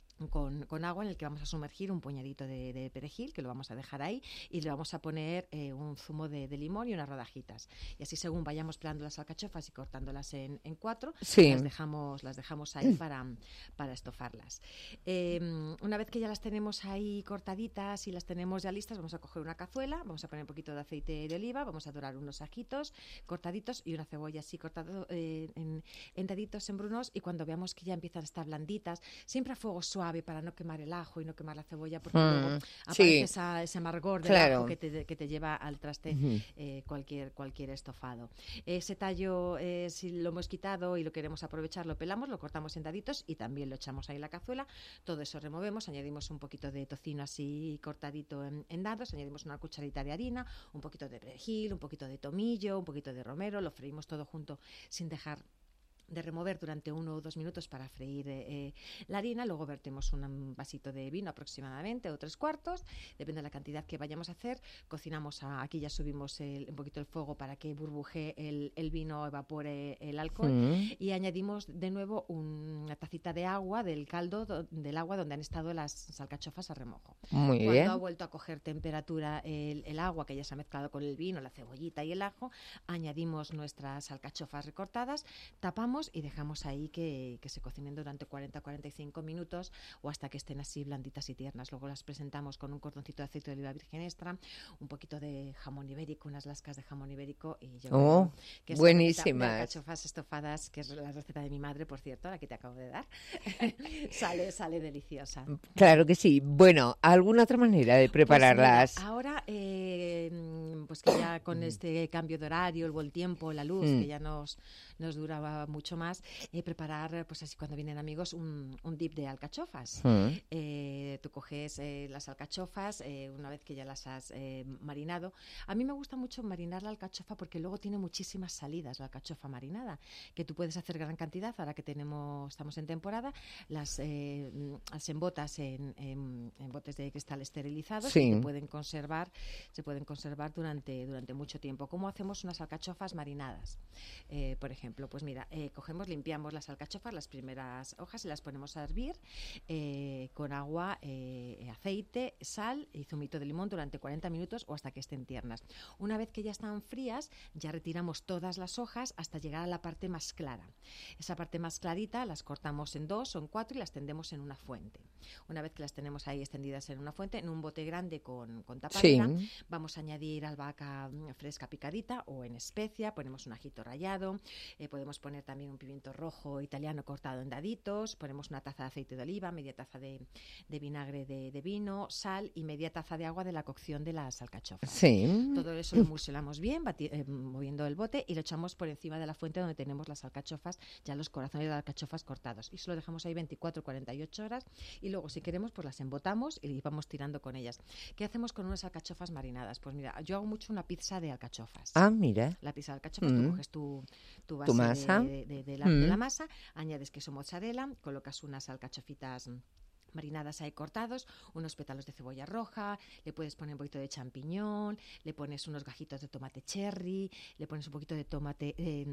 con agua en el que vamos a sumergir un puñadito de perejil, que lo vamos a dejar ahí, y le vamos a poner un zumo de limón y unas rodajitas. Y así, según vayamos pelando las alcachofas y cortándolas en 4, las dejamos ahí para estofarlas. Una vez que ya las tenemos ahí cortaditas y las tenemos ya listas, vamos a coger una cazuela, vamos a poner un poquito de aceite de oliva, vamos a dorar unos ajitos cortaditos y una cebolla así cortado en daditos, en brunos, y cuando veamos que ya empiezan a estar blanditas, siempre a fuego suave, para no quemar el ajo y no quemar la cebolla, porque luego aparece ese amargor del ajo que te lleva al traste cualquier estofado. Ese tallo, si lo hemos quitado y lo queremos aprovechar, lo pelamos, lo cortamos en daditos y también lo echamos ahí en la cazuela. Todo eso removemos, añadimos un poquito de tocino así cortadito en dados, añadimos una cucharita de harina, un poquito de perejil, un poquito de tomillo, un poquito de romero, lo freímos todo junto sin dejar de remover durante 1 o 2 minutos para freír la harina. Luego vertemos un vasito de vino aproximadamente, o 3/4, depende de la cantidad que vayamos a hacer. Cocinamos, aquí ya subimos un poquito el fuego para que burbujee el vino, evapore el alcohol, y añadimos de nuevo una tacita de agua del caldo del agua donde han estado las alcachofas a remojo. Cuando ha vuelto a coger temperatura el agua, que ya se ha mezclado con el vino, la cebollita y el ajo, añadimos nuestras alcachofas recortadas, tapamos limpiamos y dejamos ahí que se cocinen durante 40-45 minutos o hasta que estén así blanditas y tiernas. Luego las presentamos con un cordoncito de aceite de oliva virgen extra, un poquito de jamón ibérico, unas lascas de jamón ibérico y yo creo que es buenísimas. Alcachofas estofadas, que es la receta de mi madre, por cierto, la que te acabo de dar. sale deliciosa. Claro que sí. Bueno, ¿alguna otra manera de prepararlas? Pues mira, ahora, pues que ya con este cambio de horario, el buen tiempo, la luz, que ya nos duraba mucho más, preparar, pues así cuando vienen amigos, un dip de alcachofas. Tú coges las alcachofas, una vez que ya las has marinado. A mí me gusta mucho marinar la alcachofa porque luego tiene muchísimas salidas la alcachofa marinada, que tú puedes hacer gran cantidad, ahora que estamos en temporada, las embotas en botes de cristal esterilizados y se pueden conservar durante mucho tiempo. ¿Cómo hacemos unas alcachofas marinadas? Por ejemplo, pues mira, limpiamos las alcachofas, las primeras hojas, y las ponemos a hervir con agua, aceite, sal y zumito de limón durante 40 minutos o hasta que estén tiernas. Una vez que ya están frías, ya retiramos todas las hojas hasta llegar a la parte más clara. Esa parte más clarita las cortamos en 2 o en 4 y las tendemos en una fuente. Una vez que las tenemos ahí extendidas en una fuente, en un bote grande con tapadera, vamos a añadir albahaca fresca picadita o en especia, ponemos un ajito rallado, podemos poner también un pimiento rojo italiano cortado en daditos, ponemos una taza de aceite de oliva, media taza de vinagre de vino, sal y media taza de agua de la cocción de las alcachofas. Todo eso lo muselamos bien, moviendo el bote, y lo echamos por encima de la fuente donde tenemos las alcachofas, ya los corazones de las alcachofas cortados. Y eso lo dejamos ahí 24-48 horas y luego, si queremos, pues las embotamos y vamos tirando con ellas. ¿Qué hacemos con unas alcachofas marinadas? Pues mira, yo hago mucho una pizza de alcachofas. Ah, mira. La pizza de alcachofas, tú coges tu base masa de la masa, añades queso mozzarella, colocas unas alcachofitas marinadas ahí cortados, unos pétalos de cebolla roja, le puedes poner un poquito de champiñón, le pones unos gajitos de tomate cherry, le pones un poquito de tomate,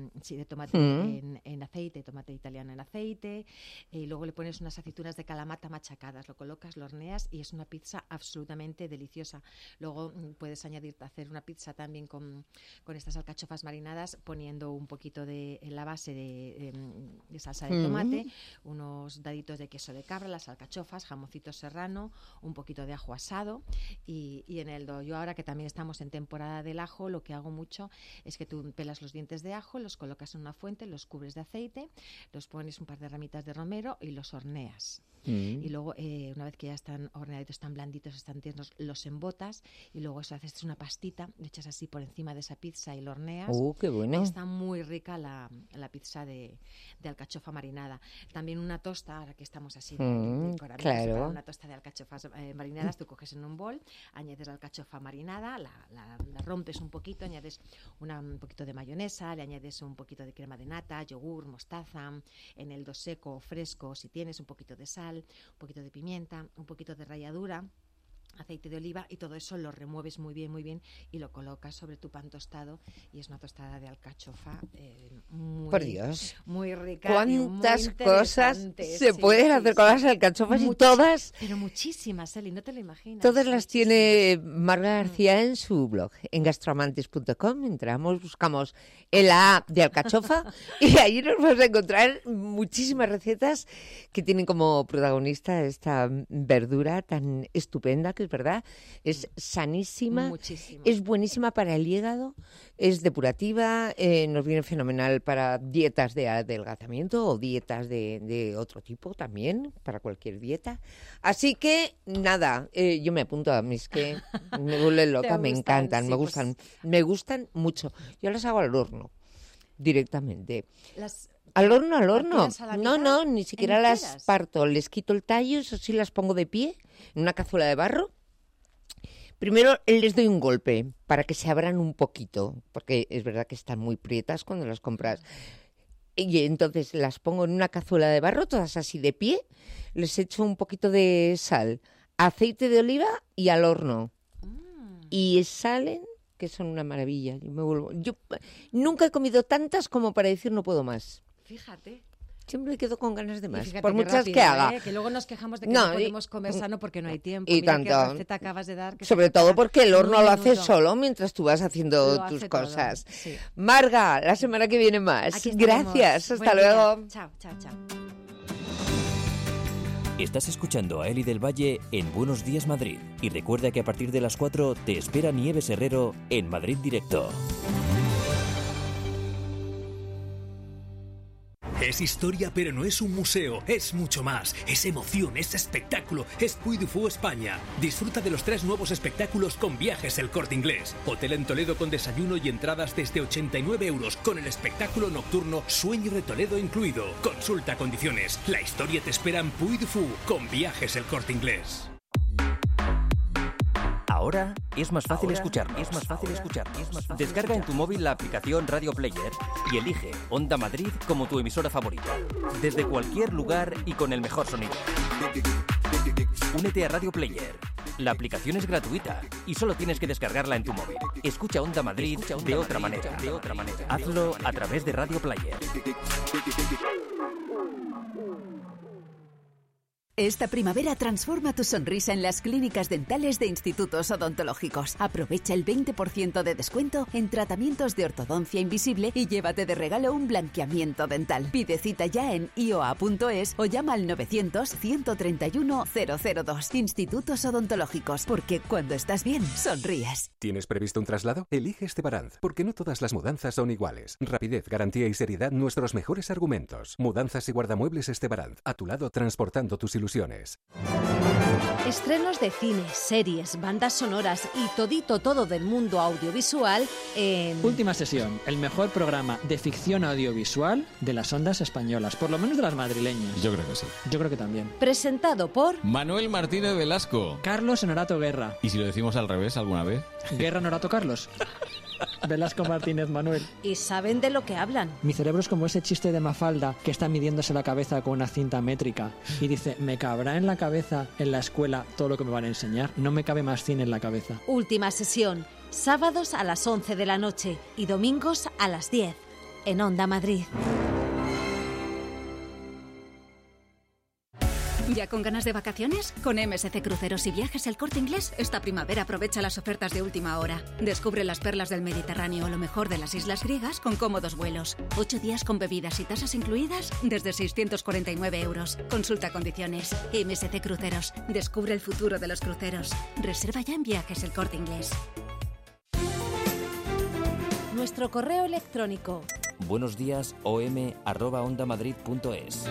en aceite, tomate italiano en aceite, y luego le pones unas aceitunas de Kalamata machacadas, lo colocas, lo horneas y es una pizza absolutamente deliciosa. Luego puedes hacer una pizza también con estas alcachofas marinadas, poniendo un poquito en la base de salsa de tomate, unos daditos de queso de cabra, las alcachofas, jamoncito serrano, un poquito de ajo asado y en el dough. Yo ahora que también estamos en temporada del ajo, lo que hago mucho es que tú pelas los dientes de ajo, los colocas en una fuente, los cubres de aceite, los pones un par de ramitas de romero y los horneas. Y luego, una vez que ya están horneaditos, están blanditos, están tiernos, los embotas y luego eso haces una pastita, le echas así por encima de esa pizza y lo horneas. ¡Qué bueno! Está muy rica la pizza de alcachofa marinada. También una tosta, ahora que estamos así claro. una tosta de alcachofas marinadas, tú coges en un bol, añades la alcachofa marinada, la rompes un poquito, añades un poquito de mayonesa, le añades un poquito de crema de nata, yogur, mostaza, en el dos seco o fresco si tienes, un poquito de sal, un poquito de pimienta, un poquito de ralladura, aceite de oliva, y todo eso lo remueves muy bien y lo colocas sobre tu pan tostado y es una tostada de alcachofa por Dios, muy rica. ¿Cuántas cosas se pueden hacer con las alcachofas? Y todas, pero muchísimas, Eli, no te lo imaginas. Todas las tiene Marga García en su blog, en gastroamantes.com. Entramos, buscamos el A de alcachofa y ahí nos vamos a encontrar muchísimas recetas que tienen como protagonista esta verdura tan estupenda, que es verdad, es sanísima, muchísimo. Es buenísima para el hígado, es depurativa, nos viene fenomenal para dietas de adelgazamiento o dietas de otro tipo también, para cualquier dieta. Así que, nada, yo me apunto a mis que me vuelven loca, me encantan, sí, me gustan mucho. Yo las hago al horno, directamente. Al horno. No, ni siquiera las parto. Les quito el tallo, eso sí, las pongo de pie en una cazuela de barro. Primero les doy un golpe para que se abran un poquito, porque es verdad que están muy prietas cuando las compras. Y entonces las pongo en una cazuela de barro, todas así de pie. Les echo un poquito de sal, aceite de oliva y al horno. Y salen que son una maravilla. Yo nunca he comido tantas como para decir no puedo más. Fíjate. Siempre quedo con ganas de más, Fíjate por qué muchas rápido, que haga. Que luego nos quejamos de que no podemos comer sano porque no hay tiempo. Y Mira tanto. qué receta acabas de dar. Sobre todo porque el horno lo hace minuto. solo mientras tú vas haciendo Lo tus hace todo, cosas. sí. Marga, la semana que viene más. Aquí estaremos. Gracias, hasta Buen día. luego. Chao, chao, chao. Estás escuchando a Eli del Valle en Buenos Días Madrid. Y recuerda que a partir de las 4 te espera Nieves Herrero en Madrid Directo. Es historia, pero no es un museo, es mucho más. Es emoción, es espectáculo, es Puy du Fou España. Disfruta de los 3 nuevos espectáculos con Viajes El Corte Inglés. Hotel en Toledo con desayuno y entradas desde 89 €, con el espectáculo nocturno Sueño de Toledo incluido. Consulta condiciones. La historia te espera en Puy du Fou con Viajes El Corte Inglés. Ahora es más fácil escucharnos. Descarga en tu móvil la aplicación Radio Player y elige Onda Madrid como tu emisora favorita. Desde cualquier lugar y con el mejor sonido. Únete a Radio Player. La aplicación es gratuita y solo tienes que descargarla en tu móvil. Escucha Onda Madrid de otra manera. Hazlo a través de Radio Player. Esta primavera transforma tu sonrisa en las clínicas dentales de institutos odontológicos. Aprovecha el 20% de descuento en tratamientos de ortodoncia invisible y llévate de regalo un blanqueamiento dental. Pide cita ya en ioa.es o llama al 900-131-002. Institutos odontológicos, porque cuando estás bien, sonríes. ¿Tienes previsto un traslado? Elige Estebaranz, porque no todas las mudanzas son iguales. Rapidez, garantía y seriedad, nuestros mejores argumentos. Mudanzas y guardamuebles Estebaranz, a tu lado transportando tus ilusiones. Estrenos de cine, series, bandas sonoras y todo del mundo audiovisual en... Última Sesión, el mejor programa de ficción audiovisual de las ondas españolas, por lo menos de las madrileñas. Yo creo que sí. Yo creo que también. Presentado por... Manuel Martínez Velasco. Carlos Honorato Guerra. ¿Y si lo decimos al revés alguna vez? Guerra Honorato Carlos. Velasco Martínez Manuel. Y saben de lo que hablan. Mi cerebro es como ese chiste de Mafalda que está midiéndose la cabeza con una cinta métrica y dice, ¿me cabrá en la cabeza en la escuela todo lo que me van a enseñar? No me cabe más cine en la cabeza. Última Sesión, sábados a las 11 de la noche y domingos a las 10 en Onda Madrid. ¿Ya con ganas de vacaciones? Con MSC Cruceros y Viajes El Corte Inglés, esta primavera aprovecha las ofertas de última hora. Descubre las perlas del Mediterráneo o lo mejor de las islas griegas con cómodos vuelos. 8 días con bebidas y tasas incluidas desde 649 €. Consulta condiciones. MSC Cruceros. Descubre el futuro de los cruceros. Reserva ya en Viajes El Corte Inglés. Nuestro correo electrónico. buenosdiasom@ondamadrid.es.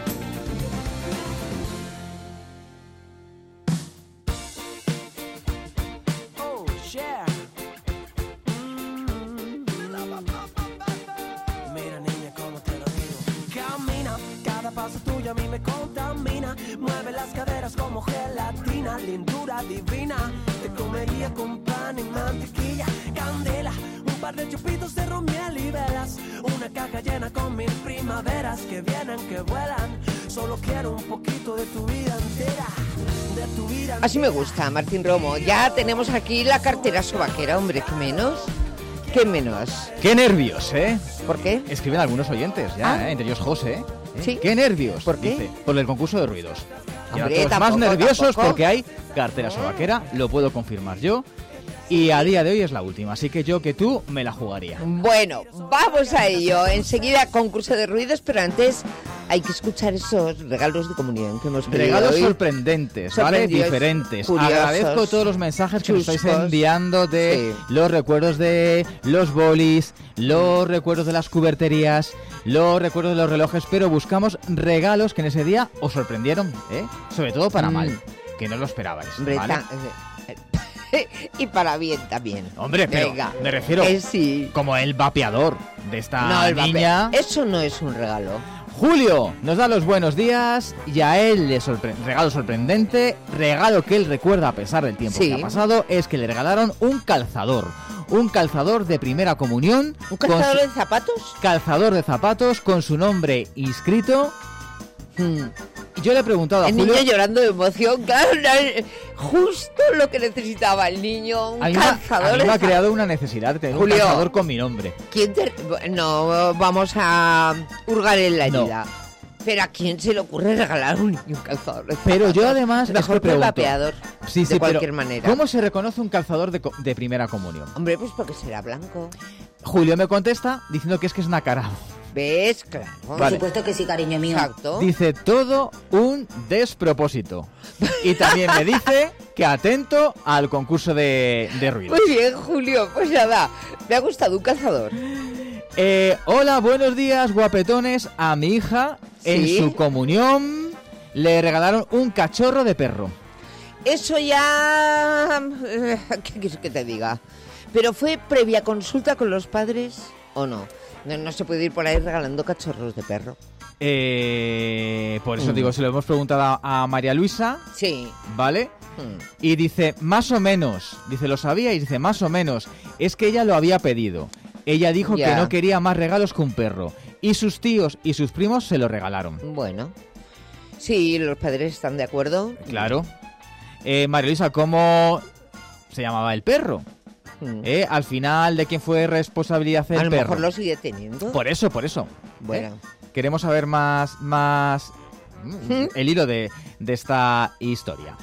Mira niña, cómo te lo digo. Camina, cada paso tuyo a mí me contamina. Mueve las caderas como gelatina, lindura divina. Te comería con pan y mantequilla, candela, un par de chupitos de ron, miel y velas. Una caja llena con 1000 primaveras que vienen, que vuelan. Solo quiero un poquito de tu vida entera. Así me gusta, Martín Romo. Ya tenemos aquí la cartera sobaquera, hombre, ¿qué menos? ¿Qué menos? ¡Qué nervios, eh! ¿Por qué? Escriben algunos oyentes ya, entre ellos José. Sí. ¡Qué nervios! ¿Por qué? Dice, por el concurso de ruidos. Y ahora Hombre, todos tampoco, más nerviosos tampoco. porque hay cartera sobaquera, lo puedo confirmar yo. Y a día de hoy es la última, así que yo que tú me la jugaría. Bueno, vamos a ello. Enseguida concurso de ruidos, pero antes hay que escuchar esos regalos de comunión que hemos pedido Regalos hoy. sorprendentes, ¿vale? Sorprendidos, Diferentes. curiosos, Agradezco todos los mensajes que nos estáis chuscos. enviando de los recuerdos de los bolis, los recuerdos de las cuberterías, los recuerdos de los relojes, pero buscamos regalos que en ese día os sorprendieron, ¿eh? Sobre todo para mal, que no lo esperabais, Hombre, ¿vale? Y para bien también. Hombre, pero Venga, me refiero sí. como el vapeador de esta No, el niña. Eso no es un regalo. Julio nos da los buenos días y a él le regalo sorprendente, regalo que él recuerda a pesar del tiempo Sí. que ha pasado, es que le regalaron un calzador de primera comunión. ¿Un calzador de zapatos? Calzador de zapatos con su nombre inscrito. Y yo le he preguntado a El Julio... niño llorando de emoción, claro, justo lo que necesitaba el niño, un A mí calzador. me ha creado una necesidad de tener Julio, un calzador con mi nombre. ¿Quién te... No, vamos a hurgar en la herida. Pero ¿a quién se le ocurre regalar a un niño un calzador? Pero yo además mejor que el pregunto, vapeador, de cualquier manera. ¿Cómo se reconoce un calzador de primera comunión? Hombre, pues porque será blanco. Julio me contesta diciendo que es nacarado. ¿Ves? Claro. Por supuesto que sí, cariño mío. Exacto. Dice todo un despropósito. Y también me dice que atento al concurso de ruido. Muy bien, Julio. Pues nada, me ha gustado un calzador. Hola, buenos días, guapetones. A mi hija, en su comunión, le regalaron un cachorro de perro. Eso ya... ¿Qué quieres que te diga? ¿Pero fue previa consulta con los padres o no? No se puede ir por ahí regalando cachorros de perro. Por eso digo, se lo hemos preguntado a María Luisa. Sí. ¿Vale? Y dice, más o menos. Dice, ¿lo sabía? Y dice, más o menos. Es que ella lo había pedido. Ella dijo que no quería más regalos que un perro. Y sus tíos y sus primos se lo regalaron. Bueno. Sí, los padres están de acuerdo. Claro. María Luisa, ¿cómo se llamaba el perro? Al final, ¿de quién fue responsabilidad el perro? A lo mejor lo sigue teniendo. Por eso. Bueno. Queremos saber más el hilo de esta historia.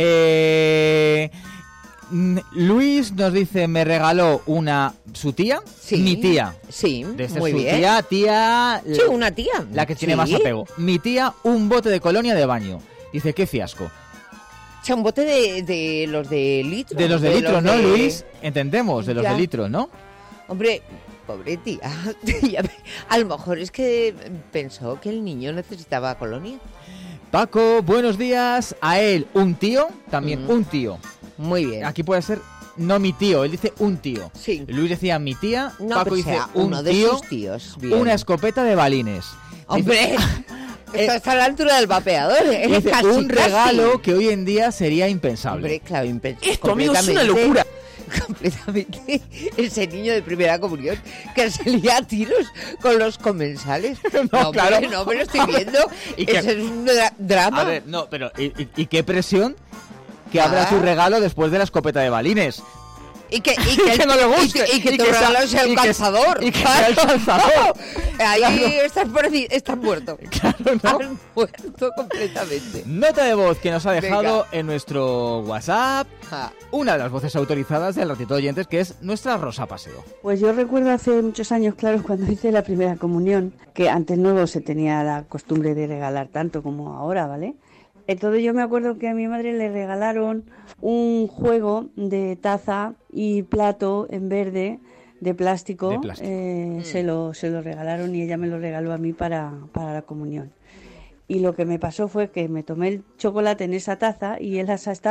Luis nos dice, me regaló su tía, mi tía. Sí, desde muy su bien. Tía. Sí, una tía. La que tiene más apego. Mi tía, un bote de colonia de baño. Dice, qué fiasco. O sea, un bote de los de litro. De los de litro, ¿no, Luis? Entendemos, de los Ya. de litro, ¿no? Hombre, pobre tía. A lo mejor es que pensó que el niño necesitaba colonia. Paco, buenos días. A él, un tío, también un tío. Muy bien. Aquí puede ser, no mi tío, él dice un tío. Sí. Luis decía mi tía, No, Paco pero dice sea un uno de tío, sus tíos. Bien. una escopeta de balines. ¡Hombre! Esto está a la altura del vapeador. Dice, Casi, un casi. regalo que hoy en día sería impensable. Hombre, claro, impensable. Esto, amigo, es una locura. Completamente. Ese niño de primera comunión que se lía a tiros con los comensales. No, claro. hombre, no me lo estoy viendo. ¿Y qué? Eso es un drama. A ver, no, pero ¿y qué presión que abra tu regalo después de la escopeta de balines? Y que no le guste. Y que tu sea- regalo sea y un que- calzador. y que sea el calzador. Ahí Claro. estás muerto. Claro, ¿no? Estás muerto completamente. Nota de voz que nos ha dejado Venga. en nuestro WhatsApp una de las voces autorizadas del Ratito de Oyentes, que es nuestra Rosa Paseo. Pues yo recuerdo hace muchos años, claro, cuando hice la primera comunión, que antes no se tenía la costumbre de regalar tanto como ahora, ¿vale? Entonces yo me acuerdo que a mi madre le regalaron un juego de taza y plato en verde de plástico. De plástico. Se lo regalaron y ella me lo regaló a mí para la comunión. Y lo que me pasó fue que me tomé el chocolate en esa taza y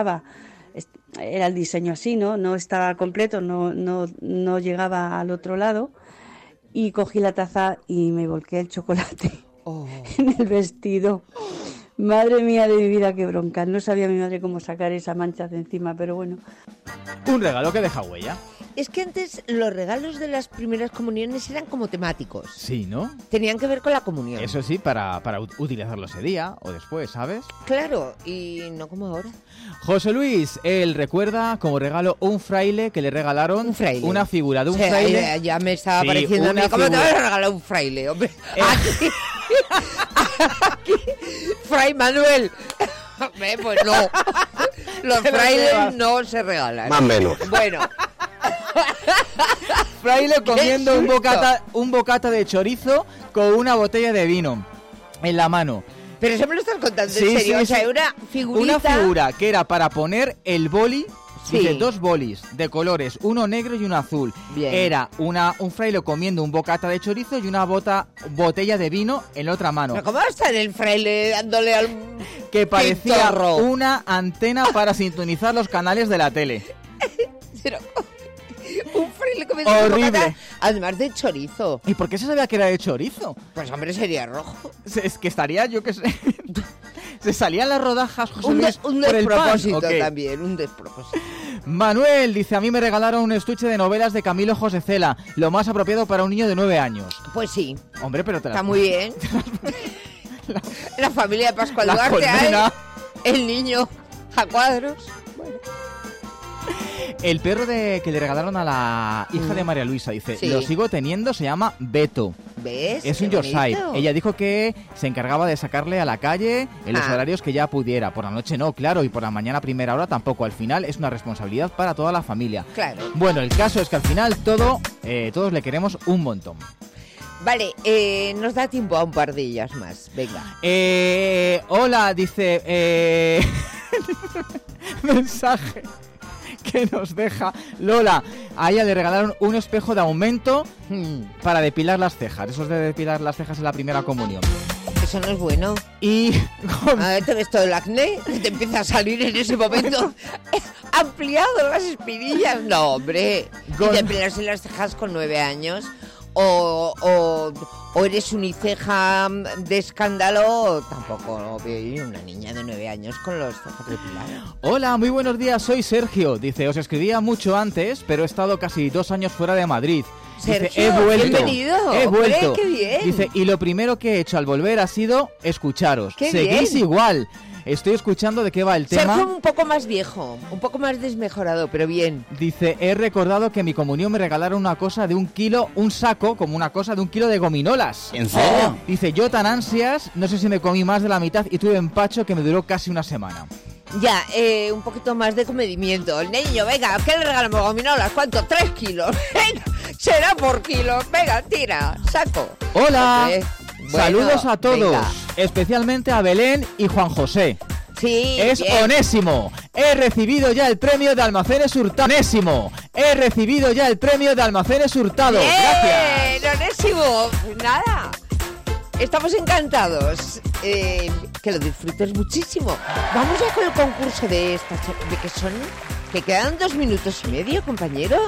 era el diseño así, no estaba completo, no llegaba al otro lado, y cogí la taza y me volqué el chocolate en el vestido. Madre mía de mi vida, qué bronca. No sabía mi madre cómo sacar esa mancha de encima, pero bueno. Un regalo que deja huella. Es que antes los regalos de las primeras comuniones eran como temáticos. Sí, ¿no? Tenían que ver con la comunión. Eso sí, para utilizarlo ese día o después, ¿sabes? Claro, y no como ahora. José Luis, él recuerda como regalo un fraile que le regalaron una figura de un O sea, fraile. ya me estaba Sí, pareciendo a mí. una ¿Cómo te figura. vas a regalar un fraile, hombre? Aquí, Fray Manuel. Hombre, pues no. Los Te lo frailes llevas. no se regalan. Más o menos. Bueno. Fraile comiendo ¡Qué un bocata de chorizo con una botella de vino en la mano. Pero eso me lo estás contando Sí, en serio. sí, o sea, sí. una figurita. Una figura que era para poner el boli. Sí. Dice, 2 bolis de colores, uno negro y uno azul. Bien. Era un fraile comiendo un bocata de chorizo y una botella de vino en la otra mano. ¿Pero cómo va a estar el fraile dándole al... Que parecía torro! una antena para sintonizar los canales de la tele. Pero, un fraile comiendo Horrible. bocata, además de chorizo. ¿Y por qué se sabía que era de chorizo? Pues hombre, sería rojo. Es que estaría, yo qué sé... Se salían las rodajas, José Un Luis, un por el pan. despropósito ¿O qué? también, un despropósito. Manuel dice, a mí me regalaron un estuche de novelas de Camilo José Cela, lo más apropiado para un niño de 9 años. Pues sí, Hombre, pero te está muy bien. La familia de Pascual La Duarte, colmena. el niño a cuadros. El perro que le regalaron a la hija de María Luisa, dice, Sí. lo sigo teniendo, se llama Beto. ¿Ves? Es un Qué Yorkshire. bonito. Ella dijo que se encargaba de sacarle a la calle en los horarios que ya pudiera. Por la noche no, claro, y por la mañana a primera hora tampoco. Al final es una responsabilidad para toda la familia. Claro. Bueno, el caso es que al final todos le queremos un montón. Vale, nos da tiempo a un par de ellas más. Venga. Hola, dice... mensaje que nos deja Lola. A ella le regalaron un espejo de aumento para depilar las cejas. Eso es de depilar las cejas en la primera comunión. Eso no es bueno. Y... A ver, te ves todo el acné, te empieza a salir en ese momento. Ampliado las espinillas. No, hombre. Y depilarse las cejas con 9 años. O eres uniceja de escándalo, tampoco no veo una niña de 9 años con los cejas depilados. Hola, muy buenos días, soy Sergio. Dice, os escribía mucho antes, pero he estado casi 2 años fuera de Madrid. Dice, Sergio, he vuelto. bienvenido. He vuelto. Hombre, qué bien. Dice, y lo primero que he hecho al volver ha sido escucharos. Qué Seguís bien. igual. Estoy escuchando de qué va el tema. Sergio un poco más viejo, un poco más desmejorado, pero bien. Dice, he recordado que en mi comunión me regalaron una cosa de 1 kilo, un saco, como una cosa de 1 kilo de gominolas. ¿En serio? Dice, yo tan ansias, no sé si me comí más de la mitad y tuve empacho que me duró casi una semana. Ya, un poquito más de comedimiento. El niño, venga, ¿qué le regalamos gominolas? ¿Cuánto? 3 kilos. Venga, será por kilo. Venga, tira, saco. Hola. Hombre, bueno, saludos a todos, venga. especialmente a Belén y Juan José. Sí, es bien. Onésimo. He recibido ya el premio de Almacenes Hurtado. Onésimo. He recibido ya el premio de Almacenes Hurtado. ¡Bien, Gracias. Onésimo! Nada. Estamos encantados. Que lo disfrutes muchísimo. Vamos ya con el concurso de estas. ¿De qué son? Que quedan 2 minutos y medio, compañero.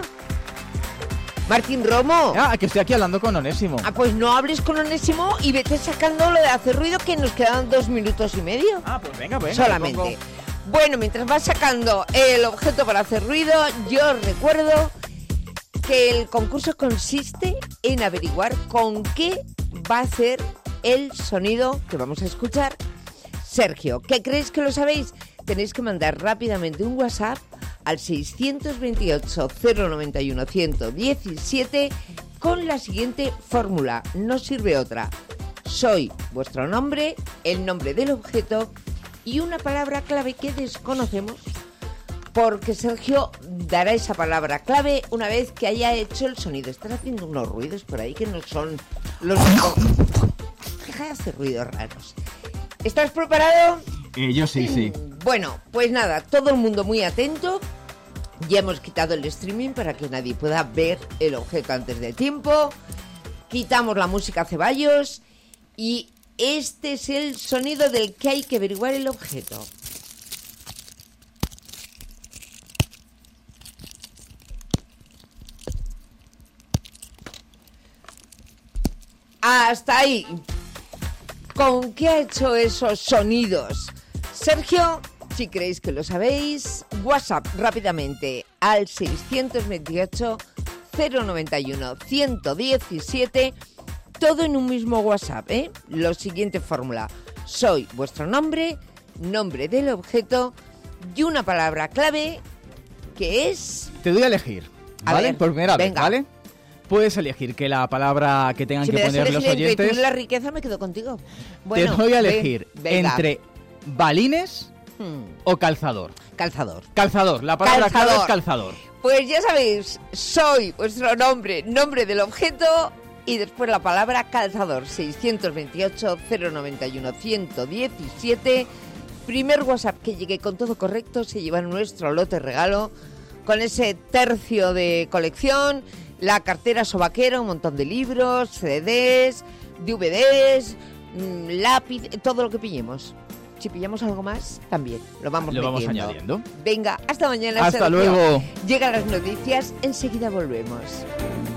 Martín Romo. Ah, que estoy aquí hablando con Onésimo. Ah, pues no hables con Onésimo y vete sacando lo de hacer ruido, que nos quedan 2 minutos y medio. Ah, pues venga. Solamente. Bueno, mientras vas sacando el objeto para hacer ruido, yo recuerdo que el concurso consiste en averiguar con qué va a hacer el sonido que vamos a escuchar Sergio. ¿Qué creéis que lo sabéis? Tenéis que mandar rápidamente un WhatsApp al 628-091-117 con la siguiente fórmula. No sirve otra. Soy vuestro nombre, el nombre del objeto y una palabra clave que desconocemos, porque Sergio dará esa palabra clave una vez que haya hecho el sonido. Están haciendo unos ruidos por ahí que no son los... Deja de hacer ruidos raros. ¿Estás preparado? Yo sí. Bueno, pues nada, todo el mundo muy atento. Ya hemos quitado el streaming para que nadie pueda ver el objeto antes de tiempo. Quitamos la música Ceballos y este es el sonido del que hay que averiguar el objeto. Hasta ahí. ¿Con qué ha hecho esos sonidos Sergio? Si creéis que lo sabéis, WhatsApp rápidamente al 628-091-117, todo en un mismo WhatsApp, ¿eh? Lo siguiente fórmula: soy vuestro nombre, nombre del objeto y una palabra clave que es... Te doy a elegir, A ¿vale? ver, Por primera vez, venga. ¿vale? Puedes elegir que la palabra que tengan Si que me das poner a los elegir entre oyentes... tú y la riqueza, me quedo contigo. Bueno, te doy a elegir venga. entre balines o calzador. Calzador. Calzador, la palabra clave Calzador. es calzador. Pues ya sabéis, soy vuestro nombre, nombre del objeto y después la palabra calzador. 628-091-117. Primer WhatsApp que llegue con todo correcto se lleva nuestro lote regalo con ese tercio de colección, la cartera sobaquera, un montón de libros, CDs, DVDs, lápiz, todo lo que pillemos. Si pillamos algo más, también lo vamos metiendo. añadiendo. Venga, hasta mañana. Hasta Sergio. luego. Llegan las noticias, enseguida volvemos.